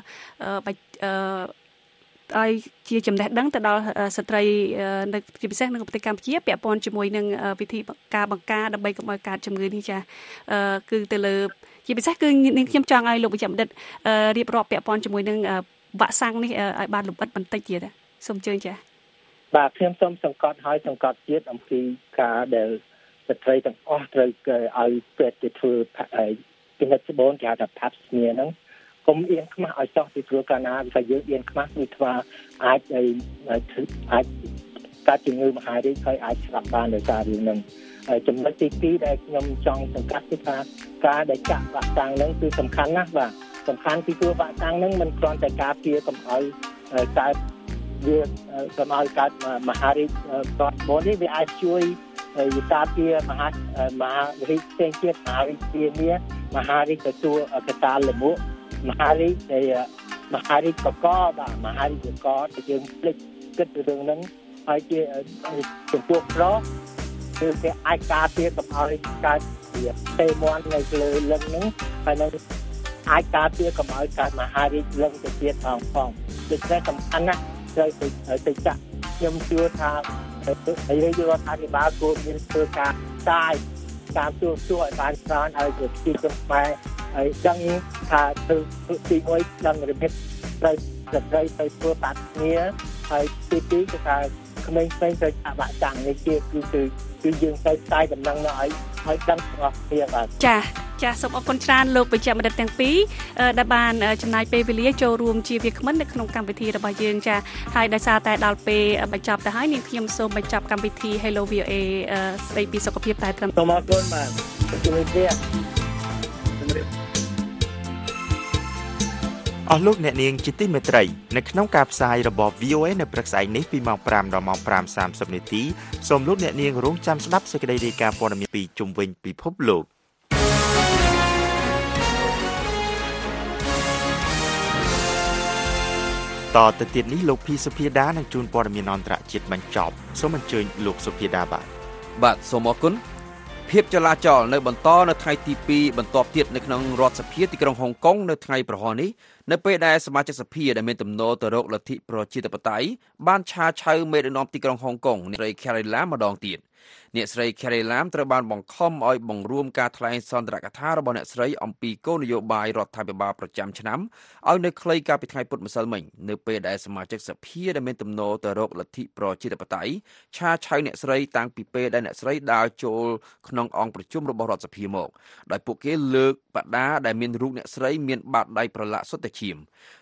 ឲ្យជាចំណេះដឹងទៅដល់ស្ត្រីនៅជាពិសេសនៅប្រទេសកម្ពុជាពាក់ព័ន្ធជាមួយនឹងវិធីការបង្ការដើម្បីកុំឲ្យកើតជំងឺនេះចាគឺទៅលើជាពិសេសគឺខ្ញុំចង់ឲ្យលោកវិជ្ជបណ្ឌិតរៀបរាប់ពាក់ព័ន្ធជាមួយនឹងវ៉ាក់សាំងនេះឲ្យបានលម្អិតបន្តិចទៀតសូមអញ្ជើញចាបាទខ្ញុំសូមសង្កត់ទៀតអំពីការដែលស្ត្រីទាំងអស់ត្រូវឲ្យពេទ្យទៅធ្វើពិនិត្យច្បូនគេហៅថា Pap smear ហ្នឹងកុំអៀនខ្មាស់ឲ្យសោះពីព្រោះកាលណាវាយើងអៀនខ្មាស់វាថាអាចកើតជំងឺមហារីកហើយអាចស្លាប់បានដោយសាររឿងហ្នឹងហើយចំណុចទី2ដែលខ្ញុំចង់សង្កត់គឺថាការដែលចាក់វ៉ាក់សាំងហ្នឹងគឺសំខាន់ណាស់បាទសំខាន់ពីព្រោះវ៉ាក់សាំងហ្នឹងមិនគ្រាន់តែការពារកុំឲ្យកើតវាកុំឲ្យកើតមហារីកតបនេះវាអាចជួយការពារមហារីកផ្សេងទៀតមហារីកវាមានមហារីកទទួលកតាលលមួកមហារីកមហារីកកកបាទមហារីកកកដែលយើងភ្លេចគិតពីរឿងហ្នឹងហើយជាចំពោះប្រុសគឺគេអាចការពារកុំឲ្យកើតវាទេមន់នៅលើលឹងហ្នឹងហើយនឹងអាចការពារកុំឲ្យកើតមហារីកលឹងទៅទៀតផងដូច្នេះសំខាន់ណាស់ត្រូវទៅចាក់ខ្ញុំជឿថាហើយរាជរដ្ឋាភិបាលគួរមានធ្វើការផ្សាយតាមទូរទស្សន៍ឲ្យបានច្រើនឲ្យប្រជាជនខ្មែរហើយដឹងថាទៅទី1ដឹងរបៀបត្រូវទៅធ្វើបាត់គ្នាហើយទី2គឺថាក្មេងៗត្រូវចាក់វ៉ាក់សាំងនេះគឺយើងទៅផ្សាយដំណឹងនោះឲ្យដឹងទាំងអស់គ្នាបាទចាសូមអរគុណច្រើនលោកវិជ្ជបណ្ឌិតទាំងពីរដែលបានចំណាយពេលវេលាចូលរួមជាវាគ្មិននៅក្នុងកម្មវិធីរបស់យើងចាហើយដោយសារតែដល់ពេលបញ្ចប់ទៅហើយនាងខ្ញុំសូមបញ្ចប់កម្មវិធី Hello VOA ស្ដីពីសុខភាពតែត្រឹមសូមអរគុណបាទជំរាបលាអស់លោកអ្នកនាងជាទីមេត្រីនៅក្នុងការផ្សាយរបស់ VOA នៅព្រឹកស្អែកនេះពីម៉ោង5ដល់ម៉ោង 5:30 នាទីសូមលោកអ្នកនាងរងចាំស្ដាប់សេចក្តីរាយការណ៍ព័ត៌មានពីជុំវិញពិភពលោកតទៅទៀតនេះលោកភីសុភាដានឹងជួនព័ត៌មានអន្តរជាតិបញ្ចប់សូមអញ្ជើញលោកសុភាដាបាទសូមអរគុណភាពចលាចលនៅបន្តនៅថ្ងៃទី2បន្ទាប់ទៀតនៅក្នុងរដ្ឋសភាទីក្រុងហុងកុងនៅថ្ងៃប្រហ័សនេះនៅពេលដែលសមាជិកសភាដែលមានទំនោរទៅរកលទ្ធិប្រជាធិបតេយ្យបានឆាឆៅមេដឹកនាំទីក្រុងហុងកុងអ្នកស្រី Carrie Lam ម្ដងទៀតអ្នកស្រី Carrie Lam ត្រូវបានបង្ខំឲ្យបង្រួមការថ្លែងសន្ទរកថារបស់អ្នកស្រីអំពីគោលនយោបាយរដ្ឋាភិបាលប្រចាំឆ្នាំឲ្យនៅខ្លីកាលពីថ្ងៃពុធម្សិលមិញនៅពេលដែលសមាជិកសភាដែលមានទំនោរទៅរកលទ្ធិប្រជាធិបតេយ្យឆាឆៅអ្នកស្រីតាំងពីពេលដែលអ្នកស្រីដើរចូលក្នុងអង្គប្រជុំរបស់រដ្ឋសភាមកដោយពួកគេលើកបដាដែលមានរូបអ្នកស្រីមានបាតដៃប្រឡាក់សុទ្ធតែឈាម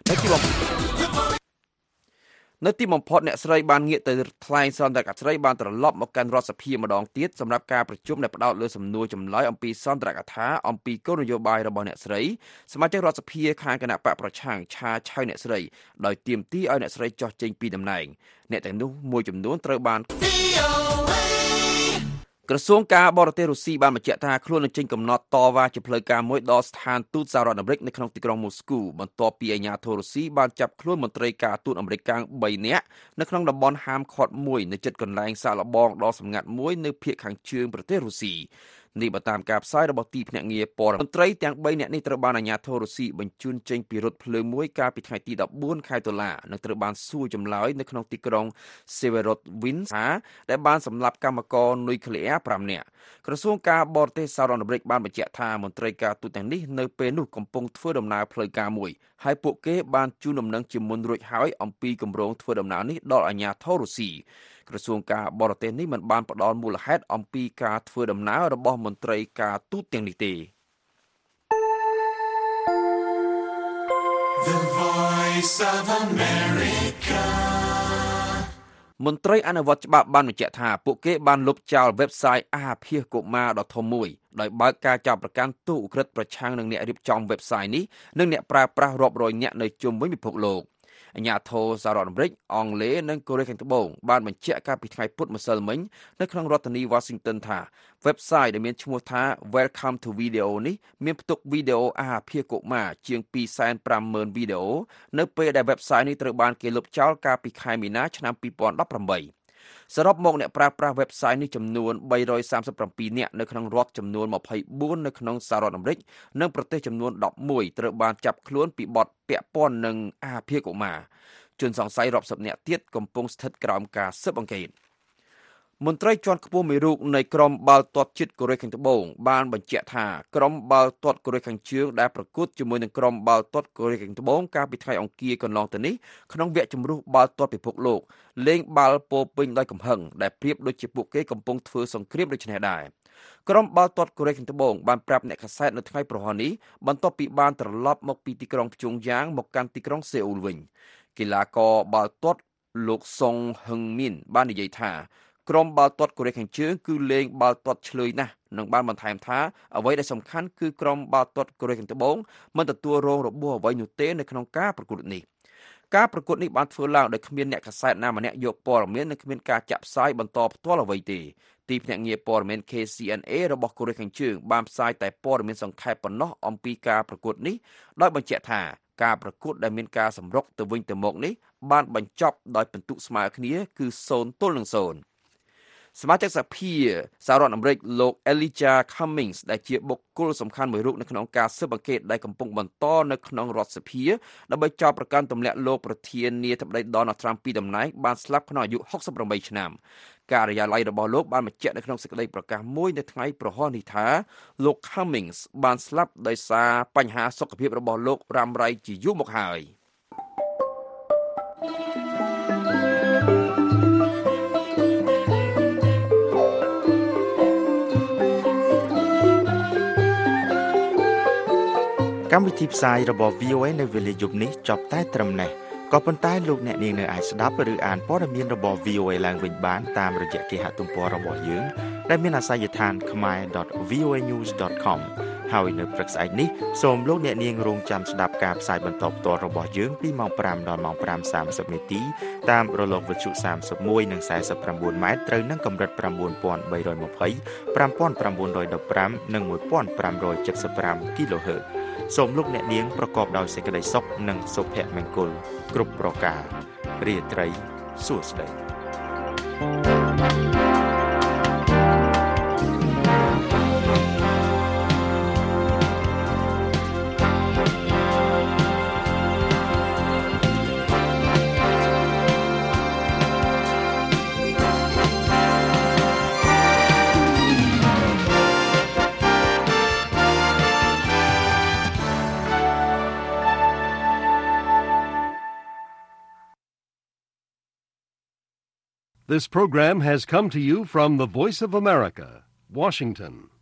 នៅទីបំផុតអ្នកស្រីបានងាកទៅថ្លែងសន្ទរកថាស្រីបានត្រឡប់មកកាន់រដ្ឋសភាម្ដងទៀតសម្រាប់ការប្រជុំដែលផ្ដោតលើសំណួរចម្លើយអំពីសន្ទរកថាអំពីគោលនយោបាយរបស់អ្នកស្រីសមាជិករដ្ឋសភាខាងគណៈបកប្រឆាំងឆាឆៅអ្នកស្រីដោយទាមទារឲ្យអ្នកស្រីចុះចេញពីតំណែងអ្នកទាំងនោះមួយចំនួនត្រូវបានក្រសួងការបរទេសរុស្ស៊ីបានបញ្ជាក់ថាខ្លួននឹងចេញកំណត់តវ៉ាជាផ្លូវការមួយដល់ស្ថានទូតសហរដ្ឋអាមេរិកនៅក្នុងទីក្រុងមូស្គូបន្ទាប់ពីអាជ្ញាធររុស្ស៊ីបានចាប់ខ្លួនមន្ត្រីការទូតអាមេរិកកាំង3នាក់នៅក្នុងតំបន់ហាមឃាត់មួយនៅជិតកន្លែងសាកល្បងដ៏សម្ងាត់មួយនៅភាគខាងជើងប្រទេសរុស្ស៊ីនេះបើតាមការផ្សាយរបស់ទីភ្នាក់ងារព័ត៌មានមន្ត្រីទាំង3នាក់នេះត្រូវបានអាជ្ញាធររុស្ស៊ីបញ្ជូនចេញពីរថភ្លើងមួយកាលពីថ្ងៃទី14ខែតុលានិងត្រូវបានសួរចម្លើយនៅក្នុងទីក្រុង Severodvinsk ដែលបានសម្លាប់កម្មករនុយក្លេអ៊ែរ5នាក់ក្រសួងការបរទេសសហរដ្ឋអាមេរិកបានបញ្ជាក់ថាមន្ត្រីការទូតទាំងនេះនៅពេលនោះកំពុងធ្វើដំណើរផ្លូវការមួយហើយពួកគេបានជូនដំណឹងជាមុនរួចហើយអំពីគម្រោងធ្វើដំណើរនេះដល់អាជ្ញាធររុស្ស៊ីក្រសួងការបរទេសនេះមិនបានផ្ដល់មូលហេតុអំពីការធ្វើដំណើររបស់មន្ត្រីការទូតទាំងនេះទេ The Voice of America មន្ត្រីអនុវត្តច្បាប់បានបញ្ជាក់ថាពួកគេបានលុបចោល website អាហារភាសកុមារដ៏ធំមួយដោយបើកការចាប់ប្រកាន់ទោសឧក្រិដ្ឋប្រឆាំងនឹងអ្នករៀបចំ website នេះនិងអ្នកប្រើប្រាស់រាប់រយនាក់នៅជុំវិញពិភពលោកអាជ្ញាធរសហរដ្ឋអាមេរិកអង់គ្លេសនិងកូរ៉េខាងត្បូងបានបញ្ជាក់កាលពីថ្ងៃពុធម្សិលមិញនៅក្នុងរដ្ឋធានី Washington ថា website ដែលមានឈ្មោះថា Welcome to Video នេះមានផ្ទុកវីដេអូអាហារភាសកុមារជាង 250,000 វីដេអូនៅពេលដែល website នេះត្រូវបានគេលុបចោលកាលពីខែមីនាឆ្នាំ2018សរុបមកអ្នកប្រើប្រាស់ website នេះចំនួន337នាក់នៅក្នុងរដ្ឋចំនួន24នៅក្នុងសហរដ្ឋអាមេរិកនិងប្រទេសចំនួន11ត្រូវបានចាប់ខ្លួនពីបទពាក់ព័ន្ធនឹងអាហារភាសកុមារជនសង្ស័យរាប់សិបនាក់ទៀតកំពុងស្ថិតក្រោមការស៊ើបអង្កេតមន្ត្រីជាន់ខ្ពស់មួយរូបនៃក្រុមបាល់ទាត់ជាតិកូរ៉េខាងត្បូងបានបញ្ជាក់ថាក្រុមបាល់ទាត់កូរ៉េខាងជើងដែលប្រកួតជាមួយនឹងក្រុមបាល់ទាត់កូរ៉េខាងត្បូងកាលពីថ្ងៃអង្គារកន្លងទៅនេះក្នុងវគ្គជម្រុះបាល់ទាត់ពិភពលោកលេងបាល់ពោពេញដោយកំហឹងដែលប្រៀបដូចជាពួកគេកំពុងធ្វើសង្គ្រាមដូចនេះដែរក្រុមបាល់ទាត់កូរ៉េខាងត្បូងបានប្រាប់អ្នកកាសែតនៅថ្ងៃប្រហ័ននេះបន្ទាប់ពីបានត្រឡប់មកពីទីក្រុងព្យុងយ៉ាងមកកាន់ទីក្រុងសេអ៊ូលវិញកីឡាករបាល់ទាត់លោកសុងហឹងមីនបាននិយាយថាក្រុមបាល់ទាត់កូរ៉េខាងជើងគឺលេងបាល់ទាត់ឆ្លើយណាស់និងបានបន្ថែមថាអ្វីដែលសំខាន់គឺក្រុមបាល់ទាត់កូរ៉េខាងត្បូងមិនទទួលរងរបួសអ្វីនោះទេនៅក្នុងការប្រកួតនេះការប្រកួតនេះបានធ្វើឡើងដោយគ្មានអ្នកកាសែតណាម្នាក់យកព័ត៌មាននិងគ្មានការចាក់ផ្សាយបន្តផ្ទាល់អ្វីទេទីភ្នាក់ងារព័ត៌មាន KCNA របស់កូរ៉េខាងជើងបានផ្សាយតែព័ត៌មានសង្ខេបប៉ុណ្ណោះអំពីការប្រកួតនេះដោយបញ្ជាក់ថាការប្រកួតដែលមានការសម្រុកទៅវិញទៅមកនេះបានបញ្ចប់ដោយពិន្ទុស្មើគ្នាគឺ0-0សមាជិកសភាសហរដ្ឋអាមេរិកលោក Elijah Cummings ដែលជាបុគ្គលសំខាន់មួយរូបនៅក្នុងការស៊ើបអង្កេតដែលកំពុងបន្តនៅក្នុងរដ្ឋសភាដើម្បីចោទប្រកាន់ទម្លាក់លោកប្រធានាធិបតី Donald Trump ពីតំណែងបានស្លាប់ក្នុងអាយុ68ឆ្នាំការិយាល័យរបស់លោកបានបញ្ជាក់នៅក្នុងសេចក្តីប្រកាសមួយនៅថ្ងៃប្រហ័សនេះថាលោក Cummings បានស្លាប់ដោយសារបញ្ហាសុខភាពរបស់លោករ៉ាំរ៉ៃជាយូរមកហើយកម្មវិធីផ្សាយរបស់ VOA នៅវេលាយប់នេះចប់តែត្រឹមនេះក៏ប៉ុន្តែលោកអ្នកនាងនៅអាចស្ដាប់ឬអានព័ត៌មានរបស់ VOA ឡើងវិញបានតាមរយៈគេហទំព័ររបស់យើងដែលមានអាសយដ្ឋាន khmer.voanews.com ហើយនៅព្រឹកស្អែកនេះសូមលោកអ្នកនាងរងចាំស្ដាប់ការផ្សាយបន្តផ្ទាល់របស់យើងពីម៉ោង 5 ដល់ម៉ោង 5:30 នាទីតាមរលកវិទ្យុ31និង49ម៉ែត្រត្រូវនឹងកម្រិត 9320 5915 និង 1575 kHzសូមលោកអ្នកនាងប្រកបដោយសេចក្តីសុខនិងសុភមង្គលគ្រប់ប្រការរាត្រីសួស្តី This program has come to you from the Voice of America, Washington.